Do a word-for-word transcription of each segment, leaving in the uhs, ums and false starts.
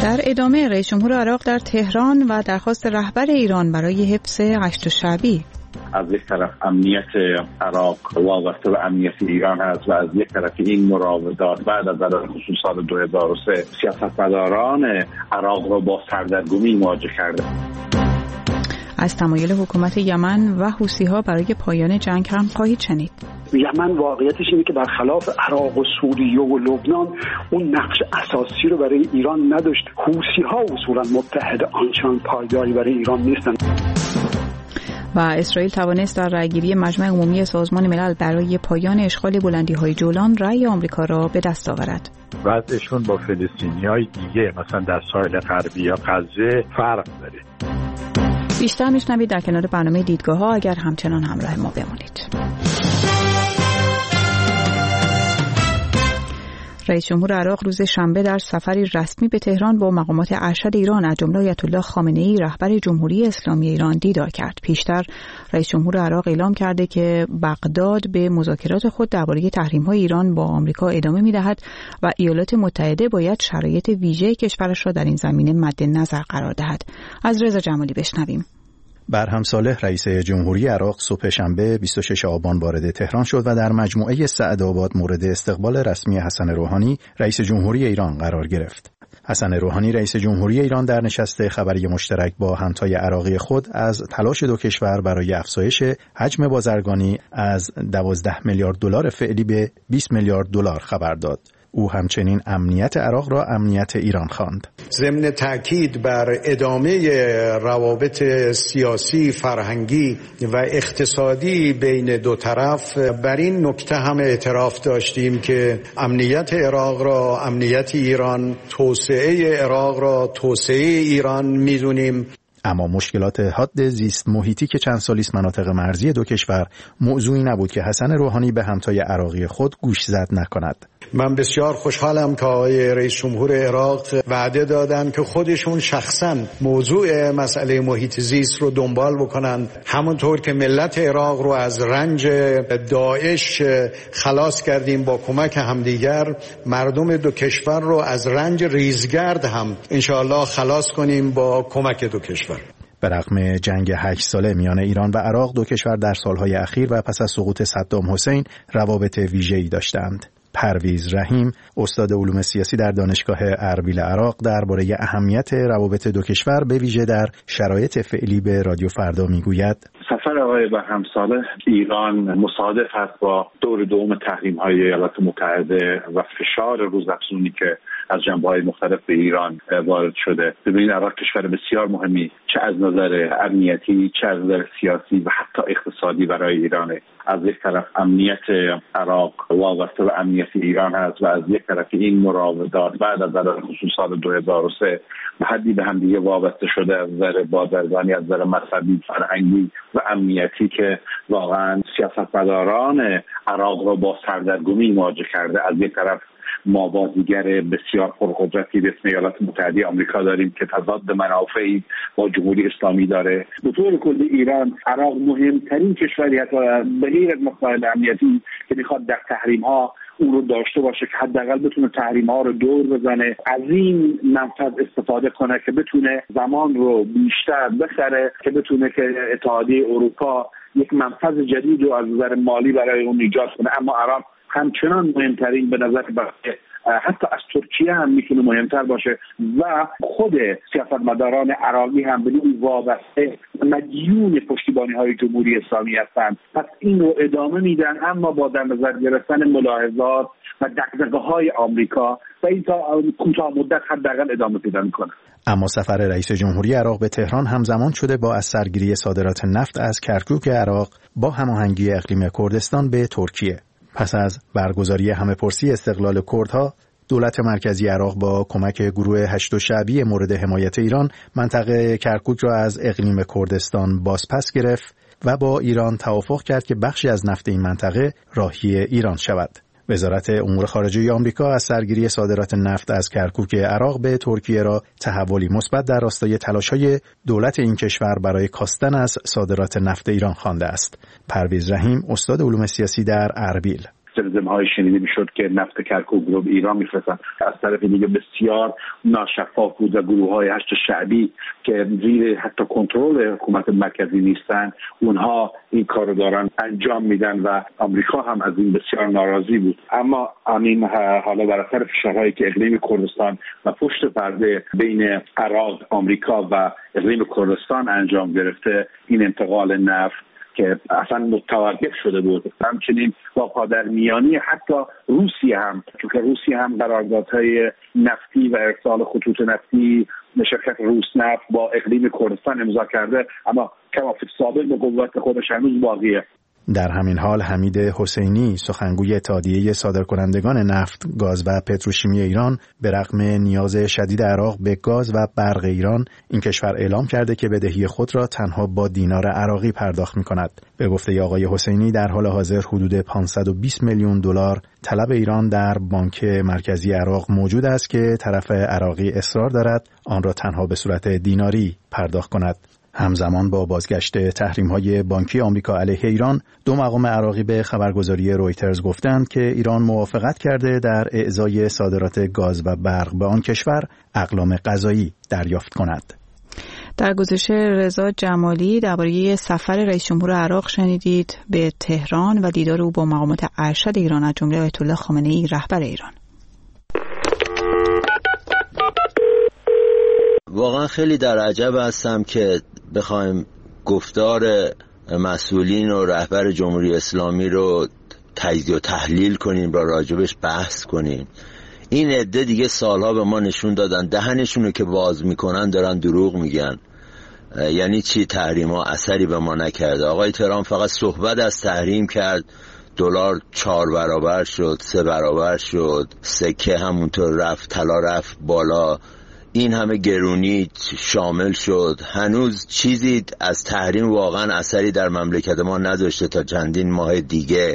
در ادامه رئیس جمهور عراق در تهران و درخواست رهبر ایران برای حفظ هشت شعبی. از یک طرف امنیت عراق وابسته به امنیت ایران هست و از یک طرف این مراودات بعد از خصوص سال دو هزار و سه سیاستمداران عراق را با سردرگمی مواجه کرده. از تمایل حکومت یمن و حوثی‌ها برای پایان جنگ هم خواهید شنید. یمن واقعیتش اینه که برخلاف عراق و سوریه و لبنان اون نقش اساسی رو برای ایران نداشت. حوثی‌ها اصولا متحد آنچنان پایداری برای ایران نیستن. و اسرائیل توانست در رأیگیری مجمع عمومی سازمان ملل برای پایان اشغال بلندی‌های جولان رأی آمریکا را به دست آورد. وضعشون با فلسطینی‌های دیگه مثلا در ساحل غربی یا غزه فرق داره. بیشتر میشنوید در کنار برنامه دیدگاه‌ها اگر همچنان همراه ما بمانید. رئیس جمهور عراق روز شنبه در سفری رسمی به تهران با مقامات ارشد ایران از جمله آیت الله خامنه‌ای رهبر جمهوری اسلامی ایران دیدار کرد. پیشتر رئیس جمهور عراق اعلام کرده که بغداد به مذاکرات خود درباره تحریم‌های ایران با آمریکا ادامه می‌دهد و ایالات متحده باید شرایط ویژه کشورش را در این زمینه مد نظر قرار دهد. از رضا جمالی بشنویم. برهم صالح رئیس جمهوری عراق صبح شنبه بیست و ششم آبان وارد تهران شد و در مجموعه سعدآباد مورد استقبال رسمی حسن روحانی رئیس جمهوری ایران قرار گرفت. حسن روحانی رئیس جمهوری ایران در نشست خبری مشترک با همتای عراقی خود از تلاش دو کشور برای افزایش حجم بازرگانی از دوازده میلیارد دلار فعلی به بیست میلیارد دلار خبر داد. او همچنین امنیت عراق را امنیت ایران خواند. ضمن تاکید بر ادامه روابط سیاسی، فرهنگی و اقتصادی بین دو طرف، بر این نکته هم اعتراف داشتیم که امنیت عراق را امنیت ایران، توسعه عراق را توسعه ایران می‌دونیم. اما مشکلات حاد زیست محیطی که چند سالی است مناطق مرزی دو کشور موضوعی نبود که حسن روحانی به همتای عراقی خود گوش زد نکند. من بسیار خوشحالم که آقای رئیس جمهور عراق وعده دادن که خودشون شخصا موضوع مسئله محیط زیست رو دنبال بکنن، همونطور که ملت عراق رو از رنج داعش خلاص کردیم با کمک همدیگر، مردم دو کشور رو از رنج ریزگرد هم انشاءالله خلاص کنیم با کمک دو کشور. به رغم جنگ هشت ساله میان ایران و عراق، دو کشور در سالهای اخیر و پس از سقوط صدام حسین روابط ویژه‌ای داشتند. پرویز رحیم، استاد علوم سیاسی در دانشگاه اربیل عراق، درباره اهمیت روابط دو کشور به ویژه در شرایط فعلی به رادیو فردا میگوید: سفر آقای برهم صالح ایران مصادف است با دور دوم تحریم‌های ایالات متحده و فشار روزافزونی که از جنبه‌های مختلف به ایران وارد شده. ببینید عراق کشور بسیار مهمی، چه از نظر امنیتی، چه از نظر سیاسی و حتی اقتصادی برای ایرانه. از یک طرف امنیت عراق وابسته به امنیت ایران هست و از یک طرف این مراودات بعد از خصوص سال دو هزار و سه به حدی به هم دیگه وابسته شده از نظر بازرگانی، از نظر مذهبی، فرهنگی و امنیتی که واقعا سیاستمداران عراق را با سردرگمی مواجه کرده. از یک طرف ما بازیگر بسیار پرقدرتی به اسم ایالات متحده آمریکا داریم که تضاد منافعی با جمهوری اسلامی داره. به طور کلی ایران عراق مهمترین کشوری حتی به غیر از مسائل امنیتی که میخواد در تحریم ها اون رو داشته باشه که حداقل بتونه تحریم ها رو دور بزنه، از این منفعت استفاده کنه که بتونه زمان رو بیشتر بخره، که بتونه که اتحادیه اروپا یک منفذ جدید رو از نظر مالی برای اون ایجاد کنه. اما عراق همچنان مهمترین به نظر برای حتی از ترکیه هم میتونه مهمتر باشه و خود سیاستمداران عراقی هم به نوعی وابسته مدیون پشتیبانی های جمهوری اسلامی هستند. پس این رو ادامه میدن، اما با در نظر گرفتن ملاحظات و دغدغه های آمریکا و این تا کوتاه مدت حداقل ادامه پیدا میکنه. اما سفر رئیس جمهوری عراق به تهران همزمان شده با از سرگیری صادرات نفت از کرکوک عراق با هماهنگی اقلیم کردستان به ترکیه. پس از برگزاری همه‌پرسی استقلال کردها، دولت مرکزی عراق با کمک گروه هشت شعبی مورد حمایت ایران منطقه کرکوک را از اقلیم کردستان بازپس گرفت و با ایران توافق کرد که بخشی از نفت این منطقه راهی ایران شود. وزارت امور خارجه آمریکا از سرگیری صادرات نفت از کرکوک عراق به ترکیه را تحولی مثبت در راستای تلاش‌های دولت این کشور برای کاستن از صادرات نفت ایران خوانده است. پرویز رحیم، استاد علوم سیاسی در اربیل: زمزمه‌های شنیده میشد که نفت کرکوک رو به ایران میفرستن. از طرف دیگه بسیار ناشفاف بود و گروه‌های هشت شعبی که زیر حتی کنترل حکومت مرکزی نیستن، اونها این کارو دارن انجام میدن و آمریکا هم از این بسیار ناراضی بود. اما همین حالا بر اثر فشارهایی که اقلیم کردستان و پشت پرده بین عراق، آمریکا و اقلیم کردستان انجام گرفته، این انتقال نفت که اصلا متوقف شده بود. همچنین با پادرمیانی حتی روسیه هم، چون روسیه هم قراردادهای نفتی و ارسال خطوط نفتی شرکت روسنفت با اقلیم کردستان امضا کرده، اما توافق سابق به قوت خودش هنوز باقیه. در همین حال حمید حسینی سخنگوی اتحادیه صادرکنندگان نفت، گاز و پتروشیمی ایران به رغم نیاز شدید عراق به گاز و برق ایران، این کشور اعلام کرده که بدهی خود را تنها با دینار عراقی پرداخت می‌کند. به گفته آقای حسینی در حال حاضر حدود پانصد و بیست میلیون دلار طلب ایران در بانک مرکزی عراق موجود است که طرف عراقی اصرار دارد آن را تنها به صورت دیناری پرداخت کند. همزمان با بازگشت تحریم‌های بانکی آمریکا علیه ایران، دو مقام عراقی به خبرگزاری رویترز گفتند که ایران موافقت کرده در اعزای صادرات گاز و برق به آن کشور اقلام غذایی دریافت کند. در گزارش رضا جمالی درباره سفر رئیس جمهور عراق شنیدید به تهران و دیدار او با مقامات ارشد ایران از جمله آیت الله خامنه‌ای رهبر ایران. واقعا خیلی در عجب هستم که بخوایم گفتار مسئولین و رهبر جمهوری اسلامی رو تجزیه و تحلیل کنیم، را راجبش بحث کنیم. این عده دیگه سالها به ما نشون دادن دهنشون رو که باز میکنن دارن دروغ میگن. یعنی چی تحریم ها اثری به ما نکرده؟ آقای ترامپ فقط صحبت از تحریم کرد، دلار چهار برابر شد، سه برابر شد، سکه همونطور رفت، طلا رفت بالا، این همه گرونی شامل شد. هنوز چیزی از تحریم واقعا اثری در مملکت ما نداشته تا چندین ماه دیگه.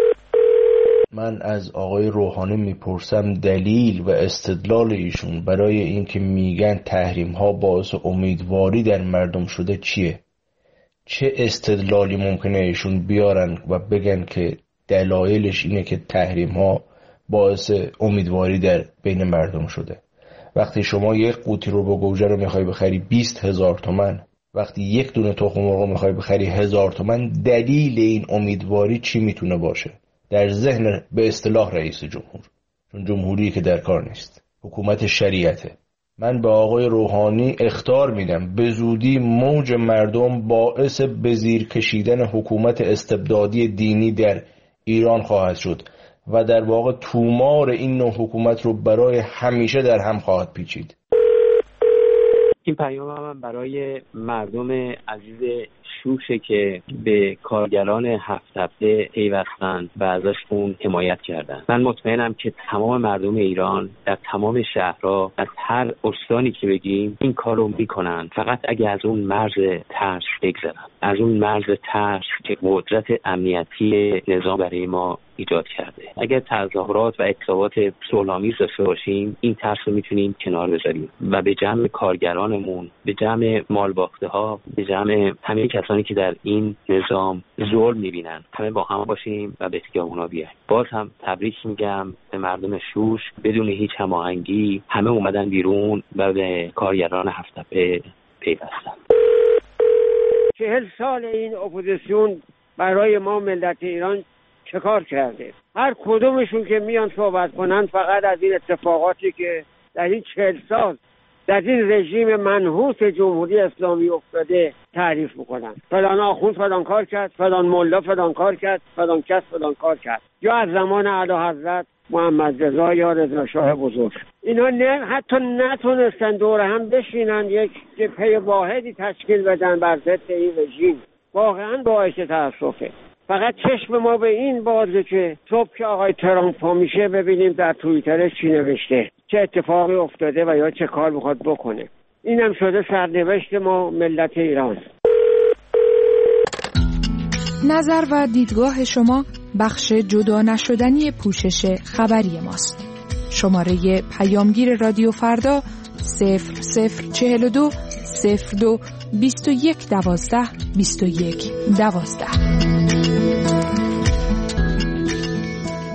من از آقای روحانی میپرسم دلیل و استدلال ایشون برای اینکه میگن تحریم ها باعث امیدواری در مردم شده چیه؟ چه استدلالی ممکنه ایشون بیارن و بگن که دلایلش اینه که تحریم ها باعث امیدواری در بین مردم شده؟ وقتی شما یک قوطی رو با گوجه رو میخوای بخری بیست هزار تومن، وقتی یک دونه تخم مرغ میخوای بخری هزار تومن، دلیل این امیدواری چی میتونه باشه؟ در ذهن به اصطلاح رئیس جمهور، چون جمهوری که در کار نیست، حکومت شریعته. من به آقای روحانی اخطار میدم به زودی موج مردم باعث به زیر کشیدن حکومت استبدادی دینی در ایران خواهد شد و در واقع تومار این نوع حکومت رو برای همیشه در هم خواهد پیچید. این پیام هم برای مردم عزیز شوشه که به کارگران هفت تپه پیوستن و ازشون حمایت کردن. من مطمئنم که تمام مردم ایران در تمام شهرها، از هر استانی که بگیم، این کار رو میکنن. فقط اگه از اون مرز ترس بگذرن، از اون مرز ترس که قدرت امنیتی نظام برای ما ایجاد کرده. اگر تظاهرات و اعتصابات صلح‌آمیز داشته باشیم، این ترس رو میتونیم کنار بذاریم و به جمع کارگرانمون، به جمع مالباخته‌ها، به جمع همه کسانی که در این نظام ظلم میبینن، همه با هم باشیم و به خیابونا بیایم. باز هم تبریک میگم به مردم شوش. بدون هیچ هماهنگی همه اومدن بیرون و به کارگران هفت تپه پیوستن. چهل سال این اپوزیسیون برای ما ملت ایران چه کار کرده؟ هر کدومشون که میان صحبت کنن فقط از این اتفاقاتی که در این چهل سال در این رژیم منحوس جمهوری اسلامی افتاده تعریف میکنن. فلان آخوند فلان کار کرد، فلان ملا فلان کار کرد، فلان کس فلان کار کرد. یا از زمان اعلیحضرت محمد رضا یا رضا شاه بزرگ، اینا نه حتی نتونستن دور هم بشینن یک جبهه واحدی تشکیل بدن بر ضد این رژیم. واقعا باعث تأسفه. فقط چشم ما به این بازه که صبح که آقای ترامپ میشه ببینیم در توییترش چی نوشته، چه اتفاقی افتاده و یا چه کار میخواد بکنه. اینم شده سرنوشت ما ملت ایران. نظر و دیدگاه شما بخش جدا نشدنی پوشش خبری ماست. شماره پیامگیر رادیو فردا صفر صفر چهل و دو صفر دو بیست و یک دوازده بیست و یک دوازده.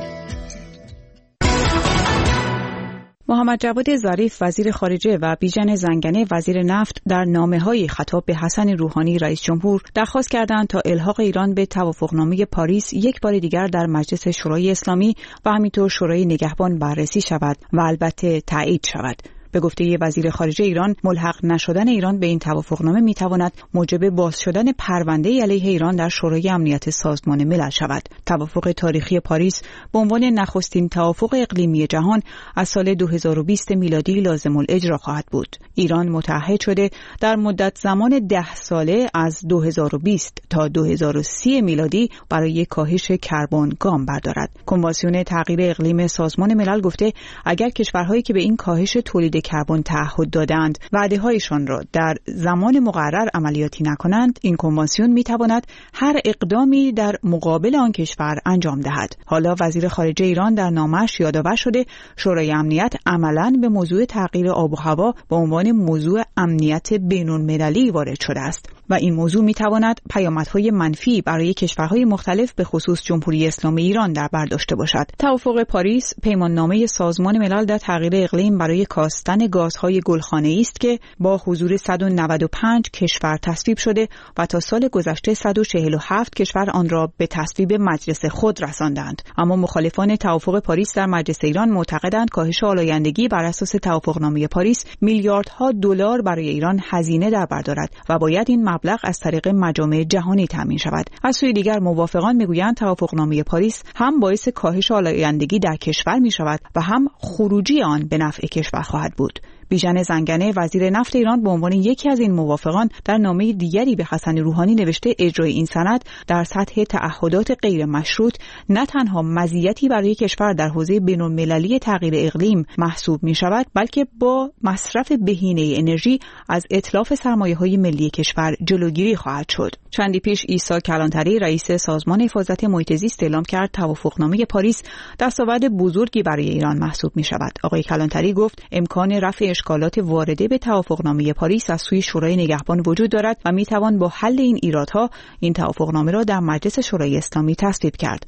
محمد جواد ظریف وزیر خارجه و بیژن زنگنه وزیر نفت در نامه‌های خطاب به حسن روحانی رئیس جمهور درخواست کردند تا الحاق ایران به توافقنامه پاریس یک بار دیگر در مجلس شورای اسلامی و همینطور شورای نگهبان بررسی شود و البته تایید شود. به گفته وزیر خارجه ایران، ملحق نشدن ایران به این توافقنامه میتواند موجب باز شدن پرونده علیه ایران در شورای امنیت سازمان ملل شود. توافق تاریخی پاریس به عنوان نخستین توافق اقلیمی جهان از سال دو هزار و بیست میلادی لازم الاجرا خواهد بود. ایران متعهد شده در مدت زمان ده ساله از دو هزار و بیست تا دو هزار و سی میلادی برای کاهش کربن گام بردارد. کنوانسیون تغییر اقلیم سازمان ملل گفته اگر کشورهایی که به این کاهش تولید کربن تعهد دادند وعده‌هایشان را در زمان مقرر عملیاتی نکنند، این کنوانسیون میتواند هر اقدامی در مقابل آن کشور انجام دهد. حالا وزیر خارجه ایران در نامه‌اش یادآور شده شورای امنیت عملاً به موضوع تغییر آب و هوا به عنوان موضوع امنیت بین‌المللی وارد شده است و این موضوع میتواند پیامدهای منفی برای کشورهای مختلف به خصوص جمهوری اسلامی ایران در بر داشته باشد. توافق پاریس پیماننامه سازمان ملل در تغییر اقلیم برای کاستن گازهای گلخانه‌ای است که با حضور صد و نود و پنج کشور تصویب شده و تا سال گذشته صد و چهل و هفت کشور آن را به تصویب مجلس خود رساندند. اما مخالفان توافق پاریس در مجلس ایران معتقدند کاهش آلایندگی بر اساس توافقنامه پاریس میلیاردها دلار برای ایران هزینه در بر دارد و باید این مبلغ از طریق مجامع جهانی تامین شود. از سوی دیگر موافقان میگویند توافقنامه پاریس هم باعث کاهش آلایندگی در کشور می شود و هم خروجی آن به نفع کشور خواهد بود. بیژن زنگنه وزیر نفت ایران به عنوان یکی از این موافقان در نامه دیگری به حسن روحانی نوشته اجرای این سند در سطح تعهدات غیر مشروط نه تنها مزیتی برای کشور در حوزه بین‌المللی تغییر اقلیم محسوب می شود، بلکه با مصرف بهینه انرژی از اتلاف سرمایه‌های ملی کشور جلوگیری خواهد شد. چندی پیش عیسی کلانتری رئیس سازمان حفاظت محیط زیست اعلام کرد توافقنامه پاریس دستاورد بزرگی برای ایران محسوب می شود. آقای کلانتری گفت امکان رفع اشکالات وارده به توافقنامه پاریس از سوی شورای نگهبان وجود دارد و می توان با حل این ایرادها این توافقنامه را در مجلس شورای اسلامی تصویب کرد.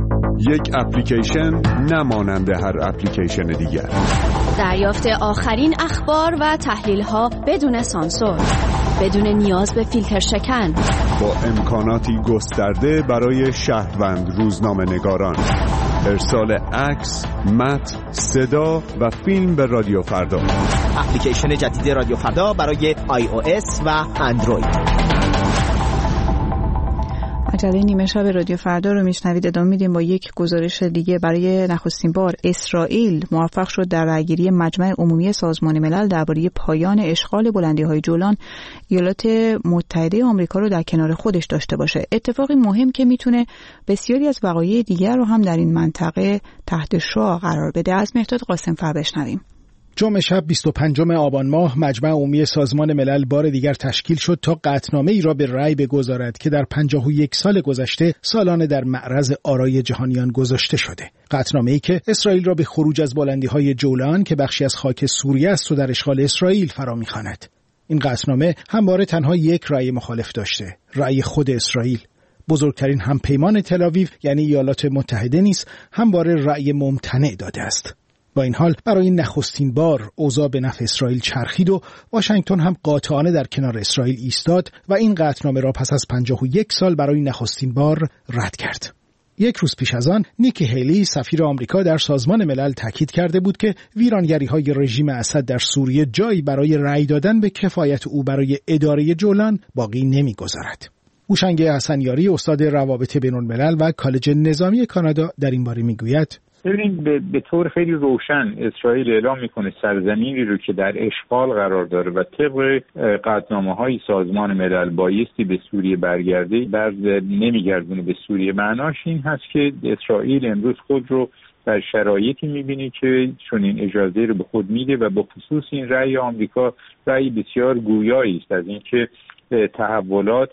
یک اپلیکیشن نمانند هر اپلیکیشن دیگر. دریافت آخرین اخبار و تحلیل‌ها بدون سانسور، بدون نیاز به فیلتر شکن، با امکاناتی گسترده برای شهروند روزنامه‌نگاران. ارسال عکس، متن، صدا و فیلم به رادیو فردا. اپلیکیشن جدید رادیو فردا برای آی او اس و اندروید. مجله نیمه شب رادیو فردا رو میشنوید. ادامه میدیم با یک گزارش دیگه. برای نخستین بار اسرائیل موفق شد در رأیگیری مجمع عمومی سازمان ملل درباره پایان اشغال بلندی‌های جولان ایالات متحده آمریکا رو در کنار خودش داشته باشه. اتفاقی مهم که میتونه بسیاری از وقایع دیگر رو هم در این منطقه تحت شعاع قرار بده. از مهداد قاسم‌فر بشنویم. جمعه شب بیست و پنجم آبان ماه مجمع عمومی سازمان ملل بار دیگر تشکیل شد تا قطعنامه ای را به رأی بگذارد که در پنجاه و یک سال گذشته سالانه در معرض آرای جهانیان گذاشته شده. قطعنامه ای که اسرائیل را به خروج از بلندی‌های جولان که بخشی از خاک سوریه است و در اشغال اسرائیل فرا می‌خواند. این قطعنامه همواره تنها یک رأی مخالف داشته، رأی خود اسرائیل. بزرگترین همپیمان تل‌آویو یعنی ایالات متحده نیز همواره رأی ممتنع داده است. با این حال برای نخستین بار اوضاع به نفع اسرائیل چرخید و واشنگتن هم قاطعانه در کنار اسرائیل ایستاد و این قطعنامه را پس از پنجاه و یک سال برای نخستین بار رد کرد. یک روز پیش از آن نیکی هیلی سفیر آمریکا در سازمان ملل تاکید کرده بود که ویرانگری‌های رژیم اسد در سوریه جایی برای رأی دادن به کفایت او برای اداره جولان باقی نمی‌گذارد. هوشنگ حسنیاری استاد روابط بین‌الملل و کالج نظامی کانادا در این باره می‌گوید: ببینید به, به طور خیلی روشن اسرائیل اعلام میکنه سرزمینی رو که در اشغال قرار داره و طبق قطعنامه‌های سازمان ملل بایستی به سوریه برگرده برد نمیگردونه به سوریه. معناش این هست که اسرائیل امروز خود رو در شرایطی میبینی که چون این اجازه رو به خود میده و به خصوص این رأی آمریکا رأی بسیار گویایی است از اینکه تحولات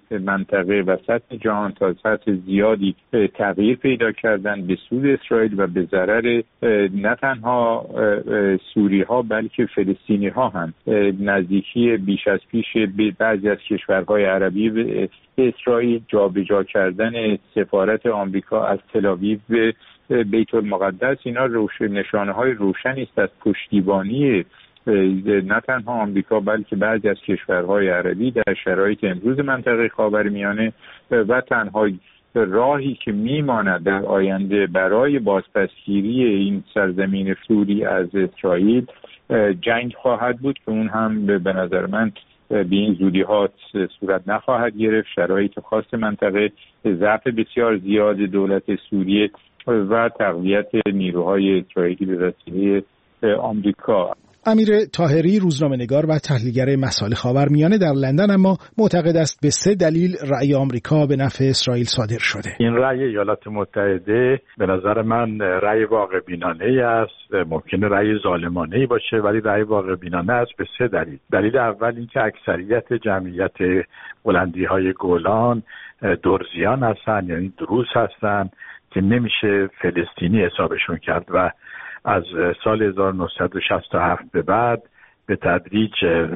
منطقه و سطح جهان تا سطح زیادی تغییر پیدا کردن به سود اسرائیل و به ضرر نه تنها سوری ها بلکه فلسطینی ها هم. نزدیکی بیش از پیش به بعضی از کشورهای عربی به اسرائیل، جابجا کردن سفارت آمریکا از تل‌آویو به بیت المقدس، اینا روشن نشانه های روشنی است از پشتیبانی نه تنها آمریکا بلکه بعضی از کشورهای عربی در شرایط امروز منطقه خاورمیانه و تنها راهی که میماند در آینده برای بازپسگیری این سرزمین سوری از اسرائیل جنگ خواهد بود که اون هم به نظر من به این زودی ها صورت نخواهد گرفت. شرایط خاص منطقه، ضعف بسیار زیاد دولت سوریه و تقویت نیروهای اسرائیلی به وسیله آمریکا. امیر طاهری، روزنامه‌نگار و تحلیلگر مسائل خاورمیانه در لندن، اما معتقد است به سه دلیل رأی آمریکا به نفع اسرائیل صادر شده. این رأی ایالات متحده به نظر من رأی واقع بینانه است. ممکنه رأی ظالمانه باشه ولی رأی واقع بینانه است به سه دلیل. دلیل اول این که اکثریت جمعیت بلندی‌های گولان درزیان هستند، یعنی دروز هستند که نمیشه فلسطینی حسابشون کرد و از سال هزار و نهصد و شصت و هفت به بعد به تدریج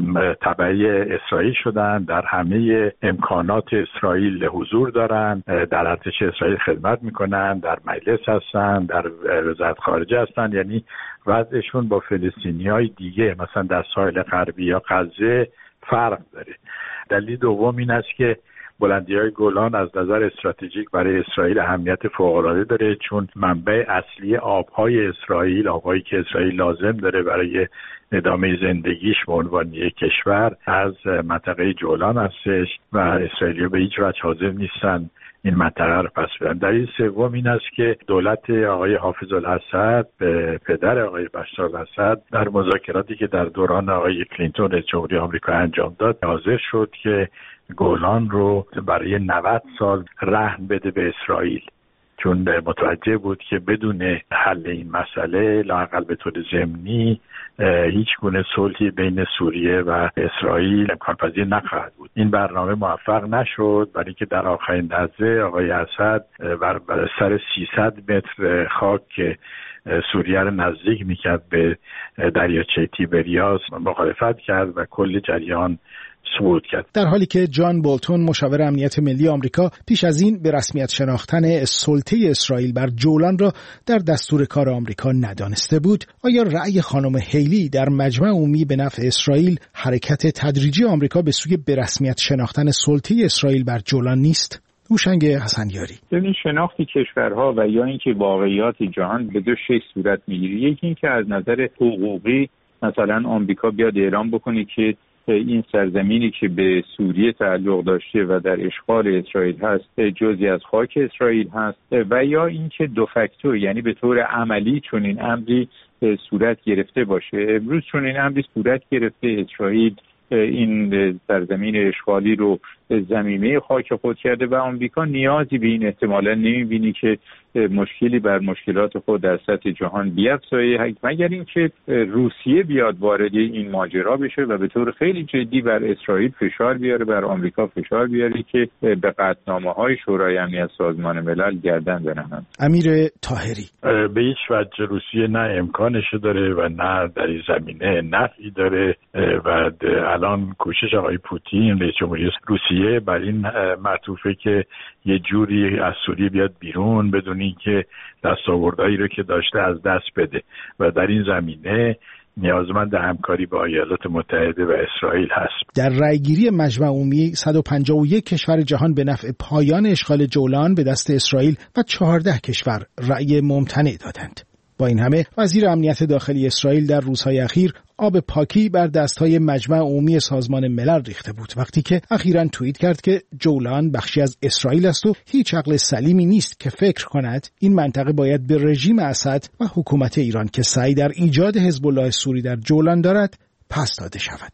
تبعی اسرائیل شدن، در همه امکانات اسرائیل حضور دارن، در ارتش اسرائیل خدمت میکنن، در مجلس هستن، در وزارت خارجه هستن، یعنی وضعشون با فلسطینیای دیگه مثلا در ساحل غربی یا غزه فرق داره. دلیل دوم این است که بلندی‌های گولان از نظر استراتژیک برای اسرائیل اهمیت فوق‌العاده داره، چون منبع اصلی آب‌های اسرائیل، آب‌هایی که اسرائیل لازم داره برای ادامه زندگیش به عنوان یک کشور، از منطقه جولان هستش و اسرائیلی‌ها به هیچ وجه حاضر نیستن این منطقه رو پس بدن. دلیل سوم این است که دولت آقای حافظ الاسد، پدر آقای بشار الاسد، در مذاکراتی که در دوران آقای کلینتون رئیس جمهوری آمریکا انجام داد، حاضر شد که گولان رو برای نود سال رهن بده به اسرائیل، چون متوجه بود که بدون حل این مسئله لااقل به طور ضمنی هیچ گونه صلحی بین سوریه و اسرائیل امکان پذیر نخواهد بود. این برنامه موفق نشد، برای اینکه در آخرین لحظه آقای اسد بر سر سیصد متر خاک که سوریه رو نزدیک میکرد به دریاچه تیبریاس مخالفت کرد و کل جریان صعود کرد. در حالی که جان بولتون، مشاور امنیت ملی آمریکا، پیش از این به رسمیت شناختن سلطه اسرائیل بر جولان را در دستور کار آمریکا ندانسته بود، آیا رأی خانم هیلی در مجمع عمومی به نفع اسرائیل حرکت تدریجی آمریکا به سوی به رسمیت شناختن سلطه اسرائیل بر جولان نیست؟ هوشنگ حسنیاری: ببین، شناخت کشورها و یا اینکه واقعیات جهان به دو شکل صورت میگیره. یکی اینکه از نظر حقوقی مثلا آمریکا بیاد اعلام بکنه که این سرزمینی که به سوریه تعلق داشته و در اشغال اسرائیل هست جزئی از خاک اسرائیل هست، و یا اینکه دو فاکتو، یعنی به طور عملی چون این امری صورت گرفته باشه. امروز چون این امری صورت گرفته، اسرائیل این سرزمین اشغالی رو زمینه خاک خود کرده و آمریکا نیازی به این احتمالا نمیبینی که مشکلی بر مشکلات خود در سطح جهان بیفزایه، مگر اینکه روسیه بیاد وارد این ماجرا بشه و به طور خیلی جدی بر اسرائیل فشار بیاره، بر آمریکا فشار بیاره که به قطعنامه‌های شورای امنیت سازمان ملل گردن بنهند. امیر طاهری: به هیچ وجه روسیه نه امکانش داره و نه در این زمینه نفعی داره و الان کوشش آقای پوتین رئیس جمهوری روسیه بر این معطوفه که یه جوری از سوریه بیاد بیرون بدون اینکه دستاوردهایی رو که داشته از دست بده و در این زمینه نیازمند همکاری با ایالات متحده و اسرائیل هست. در رأیگیری مجمع عمومی صد و پنجاه و یک کشور جهان به نفع پایان اشغال جولان به دست اسرائیل و چهارده کشور رأی ممتنع دادند. با این همه وزیر امنیت داخلی اسرائیل در روزهای اخیر آب پاکی بر دستهای مجمع عمومی سازمان ملل ریخته بود، وقتی که اخیراً توییت کرد که جولان بخشی از اسرائیل است و هیچ عقل سلیمی نیست که فکر کند این منطقه باید به رژیم اسد و حکومت ایران که سعی در ایجاد حزب الله سوری در جولان دارد پس داده شود.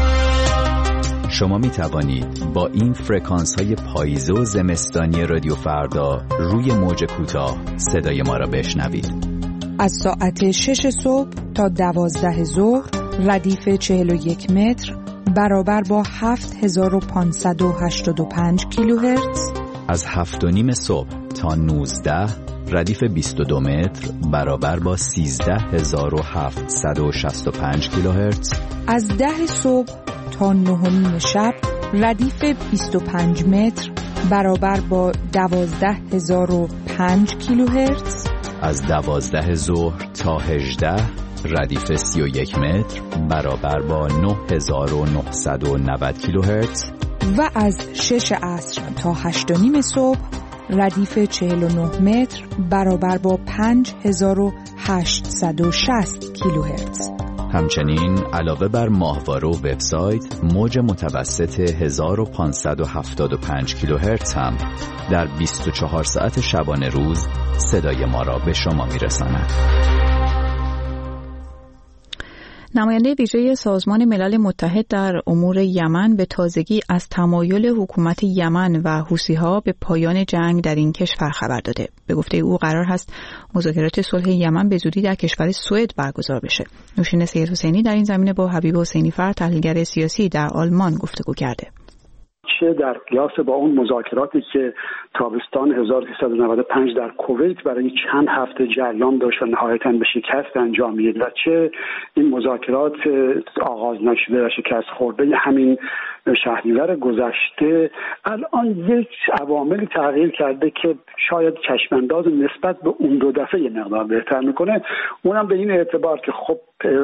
شما می توانید با این فرکانس های پاییزه و زمستانی رادیو فردا روی موج کوتاه صدای ما را بشنوید. از ساعت شش صبح تا دوازده ظهر ردیف چهل و یک متر برابر با هفت هزار و پانصد و هشتاد و پنج کیلوهرتز. از هفت و نیم صبح تا نوزده ردیف بیست و دو متر برابر با سیزده هزار و هفتصد و شصت و پنج کیلوهرتز. از ده صبح تا نه و نیم شب ردیف بیست و پنج متر برابر با دوازده هزار و پنج کیلوهرتز. از دوازده ظهر تا هجده ردیف سی و یک متر برابر با نه هزار و نهصد و نود کیلوهرتز و از شش عصر تا هشت و نیم صبح ردیف چهل و نه متر برابر با پنج هزار و هشتصد و شصت کیلوهرتز. همچنین علاوه بر ماهواره و وبسایت، موج متوسط هزار و پانصد و هفتاد و پنج کیلوهرتز هم در بیست و چهار ساعت شبانه روز صدای ما را به شما میرساند. نماینده ویژه سازمان ملل متحد در امور یمن به تازگی از تمایل حکومت یمن و حوثی‌ها به پایان جنگ در این کشور خبر داده. به گفته او قرار است مذاکرات صلح یمن به زودی در کشور سوئد برگزار بشه. نوشین سید حسینی در این زمینه با حبیب حسینی فر، تحلیلگر سیاسی در آلمان، گفتگو کرده. چه در قیاس با اون مذاکراتی که تابستان هزار و سیصد و نود و پنج در کویت برای چند هفته جریان داشت و نهایتاً به شکست انجامید و چه این مذاکرات آغاز نشده و شکست خورده همین شهریور گذشته الان یک عواملی تغییر کرده که شاید چشمانداز نسبت به اون دو دفعه یه مقدار بهتر میکنه. اونم به این اعتبار که خب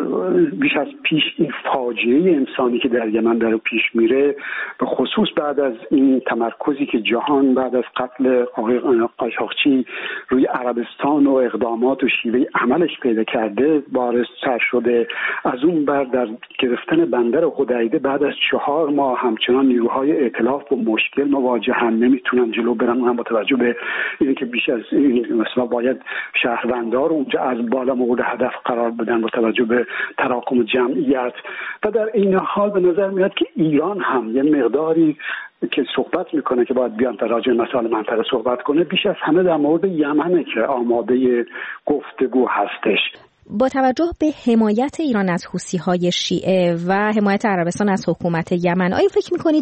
بیش از پیش این فاجعه انسانی که در یمن داره پیش میره، به خصوص بعد از این تمرکزی که جهان بعد از قتل آقای قاچاقچی روی عربستان و اقدامات و شیوه عملش پیدا کرده باعث سر شده. از اون بر در گرفتن بندر حدیده بعد از چهار ماه همچنان نیروهای ائتلاف با مشکل مواجهن، نمیتونن جلو برن. هم با توجه به اینکه بیش از این مثلا باید شهروندان اونجا از بالا مورد هدف قرار بدن با توجه به تراکم جمعیت. و در این حال به نظر میاد که ایران هم یه مقداری که صحبت میکنه که باید بیان در راجع به مسائل منطقه صحبت کنه، بیش از همه در مورد یمنه که آماده گفتگو هستش. با توجه به حمایت ایران از حوثی‌های شیعه و حمایت عربستان از حکومت یمن، آیا فکر میکنید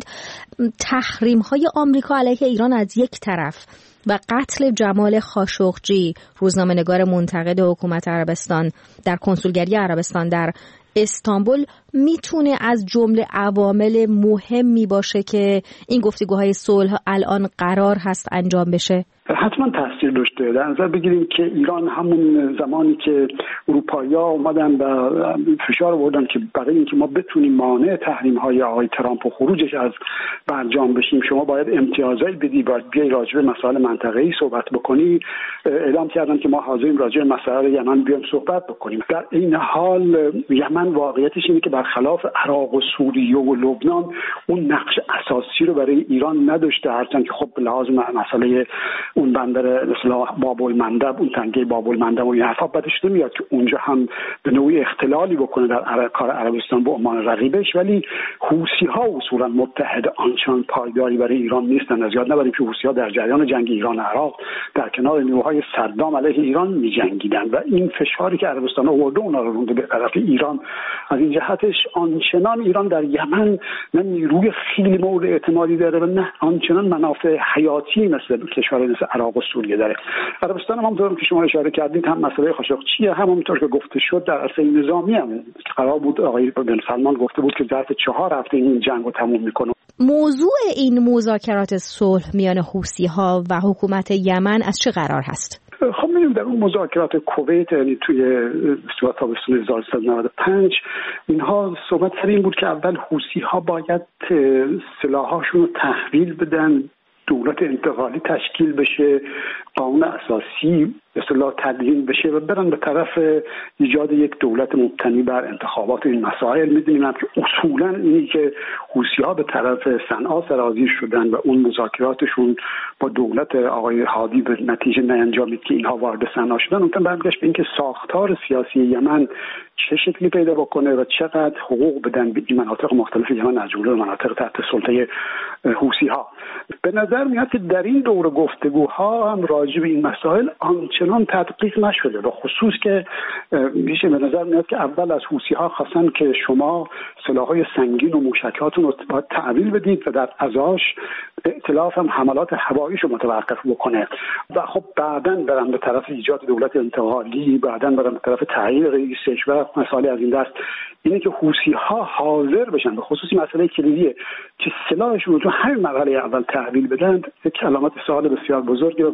تحریم‌های آمریکا علیه ایران از یک طرف و قتل جمال خاشقجی، روزنامه‌نگار منتقد حکومت عربستان در کنسولگری عربستان در استانبول، میتونه از جمله عوامل مهمی باشه که این گفتگوهای صلح الان قرار هست انجام بشه؟ حتما تاثیر داشته. در نظر بگیریم که ایران همون زمانی که اروپایی‌ها اومدن و فشار آوردن که برای اینکه ما بتونیم مانع تحریم‌های آقای ترامپ و خروجش از برجام بشیم شما باید امتیازایی بدی، باید بیای راجع به مسائل منطقه‌ای صحبت بکنی، اعلام کردن که ما حاضریم راجع به مسائل یمن بیایم صحبت بکنیم. در این حال یمن واقعیتش اینه که برخلاف عراق و سوریه و لبنان اون نقش اساسی رو برای ایران نداشته، هرچند که خب به لحاظ مسئله اون بندر مثلا باب المندب، اون تنگه باب المندب و این حرفا بدش نمیاد که اونجا هم به نوعی اختلالی بکنه در کار عربستان به عنوان رقیبش. ولی حوثی‌ها اصولا متحد آنچنان پایداری برای ایران نیستن. از یاد نبریم که حوثی‌ها در جریان جنگ ایران عراق در کنار نیروهای صدام علیه ایران می‌جنگیدن و این فشاری که عربستان آورده اونا رو رونده به طرف ایران. از این جهتش آنچنان ایران در یمن نه نیروی خیلی مورد اعتمادی داره و نه آنچنان منافع حیاتی مثل کشور مثل عراق و سوریه داره. عربستان هم همونطور که شما اشاره کردید هم مسئله خاشقچی، هم همونطور که گفته شد در عرصه نظامی هم که قرار بود آقای بن سلمان گفته بود که ظرف چهار هفته این جنگ رو تموم میکنه. موضوع این مذاکرات صلح میان حوثی‌ها و حکومت یمن از چه قرار هست؟ خب می‌بینیم در اون مذاکرات کویت، یعنی توی استوا تابستون هزار و سیصد و نود و پنج، اینها صحبت سر این بود که اول حوثی‌ها باید سلاح‌هاشون رو تحویل بدن، دولت انتقالی تشکیل بشه، قانون اساسی به اصطلاح تدوین بشه و برن به طرف ایجاد یک دولت مبتنی بر انتخابات. این مسائل می‌دونیم که اصولاً اینی که حوثی‌ها به طرف صنعا سرازیر شدن و اون مذاکراتشون با دولت آقای هادی به نتیجه نینجامید که اینها وارد صنعا شدن. اون برمیگشت به اینکه ساختار سیاسی یمن چه شکلی پیدا بکنه و چقدر حقوق بدن به این مناطق مختلف یمن از جمله مناطق تحت سلطه حوثی‌ها. به نظر میاد که در این دور گفتگوها هم راجع به این مسائل آنچنان تدقیق نشده و خصوص که میشه به نظر میاد که اول از حوثی‌ها خواستن که شما سلاح‌های سنگین و موشکاتون رو باید تحویل بدید و در ازاش ائتلاف هم حملات هواییش رو متوقف بکنه و خب بعداً برن به طرف ایجاد دولت انتقالی، بعداً برن به طرف تغییر رئیسش و مسائل از این دست. اینه که حوثی‌ها حاضر بشن به خصوصی مسئله کلیدیه که سلاحشون رو تو همین مرحله اول تحویل بدن، یک علامت سوال بسیار بزرگی و باید دید